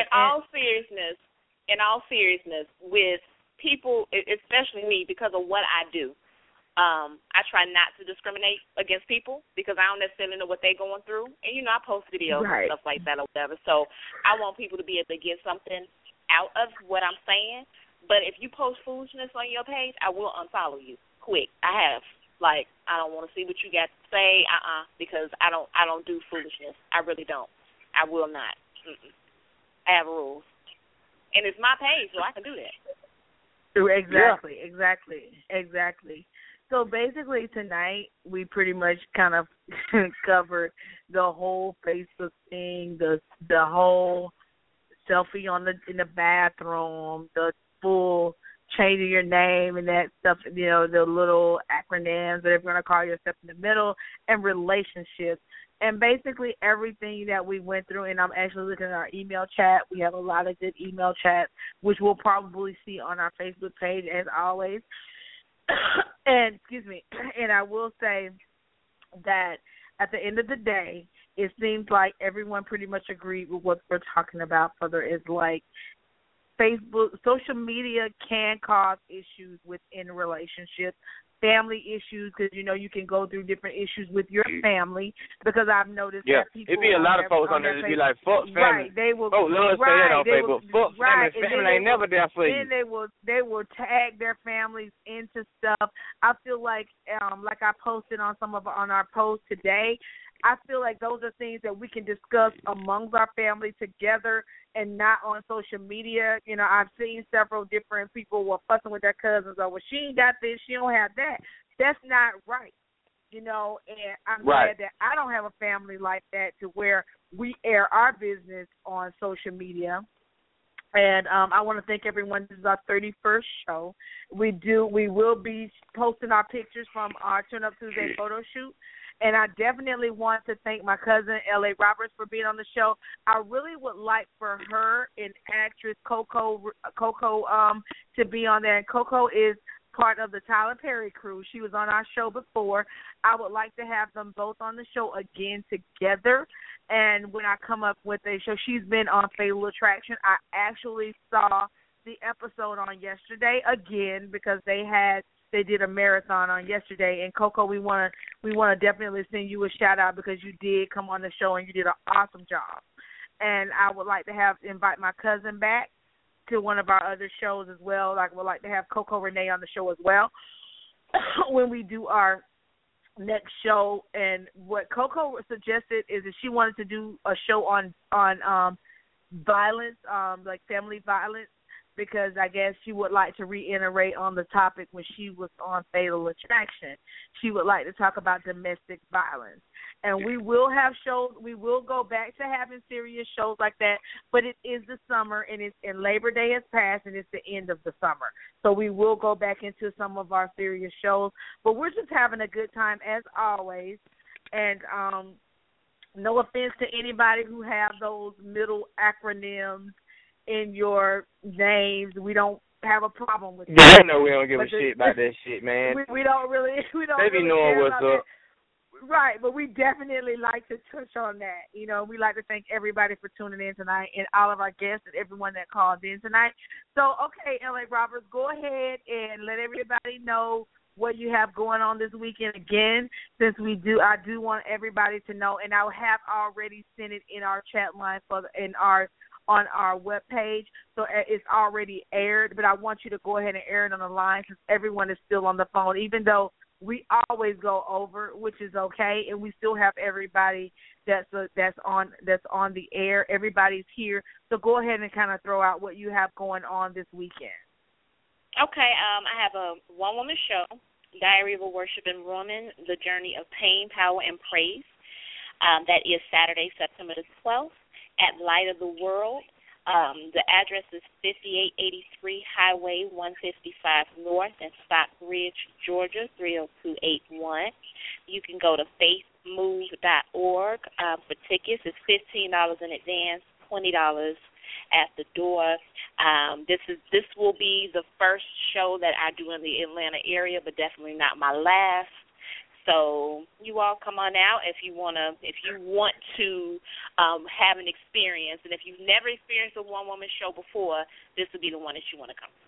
[SPEAKER 4] in all seriousness, with people, especially me, because of what I do, I try not to discriminate against people because I don't necessarily know what they're going through. And, you know, I post videos and stuff like that or whatever. So I want people to be able to get something out of what I'm saying. But if you post foolishness on your page, I will unfollow you quick. I have. Like, I don't want to see what you got to say, because I don't do foolishness. I really don't. I will not. I have rules. And it's my page, so I can do that.
[SPEAKER 3] Exactly. So basically tonight we pretty much kind of covered the whole Facebook thing, the whole selfie in the bathroom, the full changing your name and that stuff, you know, the little acronyms that you're going to call yourself in the middle, and relationships. And basically everything that we went through, and I'm actually looking at our email chat. We have a lot of good email chats, which we'll probably see on our Facebook page as always. And, and I will say that at the end of the day, it seems like everyone pretty much agreed with what we're talking about. Further is like Facebook, social media can cause issues within relationships. Family issues, because, you know, you can go through different issues with your family, because I've noticed that people...
[SPEAKER 2] It'd be a lot of folks on there that be like, fuck family.
[SPEAKER 3] Right, they will...
[SPEAKER 2] Oh, love say that on Facebook. Fuck family. Family ain't never there for you.
[SPEAKER 3] Then they will tag their families into stuff. I feel like I posted on our post today, I feel like those are things that we can discuss amongst our family together and not on social media. You know, I've seen several different people were fussing with their cousins over, she ain't got this, she don't have that. That's not right, you know, and I'm glad that I don't have a family like that to where we air our business on social media. And I want to thank everyone. This is our 31st show. We will be posting our pictures from our Turn Up Tuesday photo shoot. And I definitely want to thank my cousin, L.A. Roberts, for being on the show. I really would like for her and actress Coco to be on there. And Coco is part of the Tyler Perry crew. She was on our show before. I would like to have them both on the show again together. And when I come up with a show, she's been on Fatal Attraction. I actually saw the episode on yesterday again because they did a marathon on yesterday. And Coco, we want to definitely send you a shout out because you did come on the show and you did an awesome job. And I would like to invite my cousin back to one of our other shows as well. I would like to have Coco Renee on the show as well when we do our next show. And what Coco suggested is that she wanted to do a show on violence, like family violence, because I guess she would like to reiterate on the topic when she was on Fatal Attraction. She would like to talk about domestic violence. And we will have shows. We will go back to having serious shows like that, but it is the summer, and Labor Day has passed, and it's the end of the summer. So we will go back into some of our serious shows, but we're just having a good time as always. And no offense to anybody who have those middle acronyms in your names. We don't have a problem with that.
[SPEAKER 2] Yeah, I know we don't give a shit about that shit, man.
[SPEAKER 3] We don't really
[SPEAKER 2] They be
[SPEAKER 3] really
[SPEAKER 2] knowing
[SPEAKER 3] care
[SPEAKER 2] what's
[SPEAKER 3] about
[SPEAKER 2] up.
[SPEAKER 3] that. Right, but we definitely like to touch on that. You know, we like to thank everybody for tuning in tonight and all of our guests and everyone that called in tonight. So, okay, L.A. Roberts, go ahead and let everybody know what you have going on this weekend again, since I do want everybody to know, and I have already sent it in our chat line on our webpage, so it's already aired, but I want you to go ahead and air it on the line since everyone is still on the phone, even though we always go over, which is okay, and we still have everybody that's on the air. Everybody's here, so go ahead and kind of throw out what you have going on this weekend.
[SPEAKER 4] Okay, I have a one-woman show, Diary of a Worshiping Woman, The Journey of Pain, Power, and Praise. That is Saturday, September the 12th at Light of the World. The address is 5883 Highway 155 North in Stockbridge, Georgia, 30281. You can go to faithmove.org for tickets. It's $15 in advance, $20 at the door. This will be the first show that I do in the Atlanta area, but definitely not my last. So you all come on out if you want to have an experience, and if you've never experienced a one-woman show before, this will be the one that you want to come to.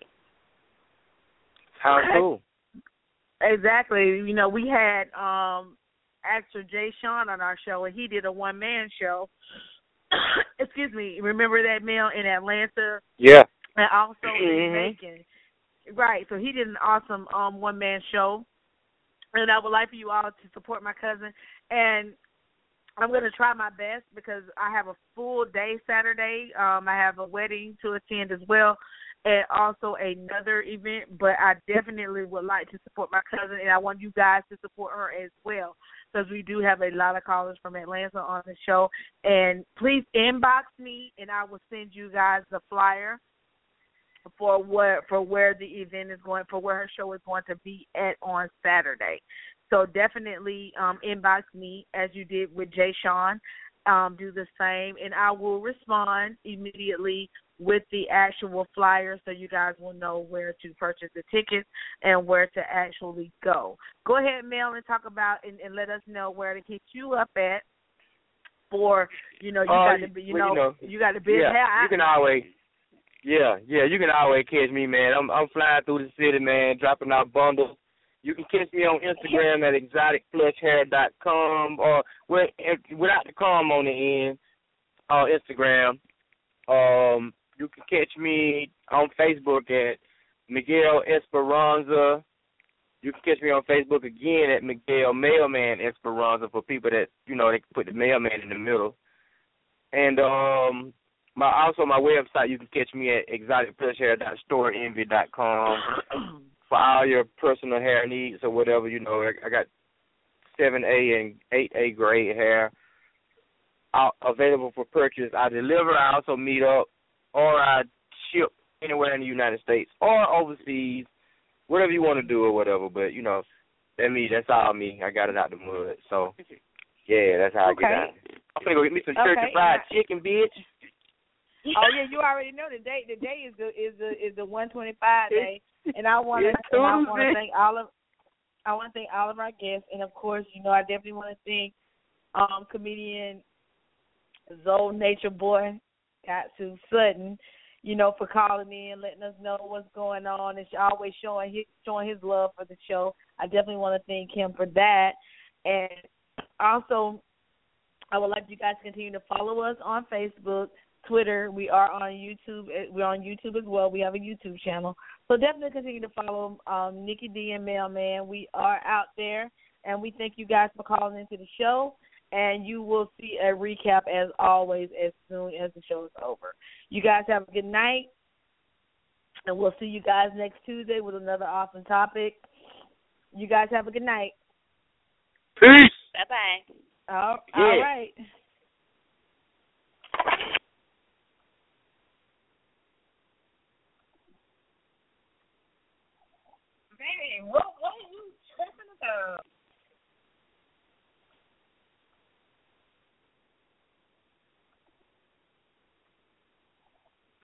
[SPEAKER 2] How cool!
[SPEAKER 3] Exactly. You know, we had actor Jay Sean on our show, and he did a one-man show. Excuse me. Remember that male in Atlanta?
[SPEAKER 2] Yeah.
[SPEAKER 3] And also in Macon. Right. So he did an awesome one-man show. And I would like for you all to support my cousin. And I'm going to try my best because I have a full day Saturday. I have a wedding to attend as well, and also another event. But I definitely would like to support my cousin, and I want you guys to support her as well, because we do have a lot of callers from Atlanta on the show. And please inbox me, and I will send you guys the flyer for where the event is going, for where her show is going to be at on Saturday. So definitely inbox me as you did with Jay Sean. Do the same, and I will respond immediately with the actual flyer so you guys will know where to purchase the tickets and where to actually go. Go ahead, Mel, and talk about and let us know where to hit you up at for, you got to be, you got to be.
[SPEAKER 2] Yeah, you can always. Yeah, you can always catch me, man. I'm flying through the city, man, dropping out bundles. You can catch me on Instagram at exoticplushhair.com or without the com on the end on Instagram. You can catch me on Facebook at Miguel Esperanza. You can catch me on Facebook again at Miguel Mailman Esperanza for people that, they can put the mailman in the middle. And my website, you can catch me at exoticplushhair.storeenvy.com for all your personal hair needs or whatever. I got 7A and 8A grade hair available for purchase. I deliver. I also meet up, or I ship anywhere in the United States or overseas, whatever you want to do or whatever. But that's all me. I got it out the mud. So yeah, that's how I get out. I'm gonna go get me some church fried chicken, bitch.
[SPEAKER 3] Oh yeah, you already know the date. The day is the 125 day, and I want to thank all of our guests, and of course, I definitely want to thank comedian Zoe Nature Boy, Katsu Sutton, for calling in, letting us know what's going on, and always showing his love for the show. I definitely want to thank him for that, and also I would like you guys to continue to follow us on Facebook, Twitter. We are on YouTube. We're on YouTube as well. We have a YouTube channel. So definitely continue to follow Nikki D and Mailman. We are out there, and we thank you guys for calling into the show. And you will see a recap, as always, as soon as the show is over. You guys have a good night, and we'll see you guys next Tuesday with another awesome topic. You guys have a good night.
[SPEAKER 2] Peace.
[SPEAKER 4] Bye-bye.
[SPEAKER 3] All right. Baby, whoa.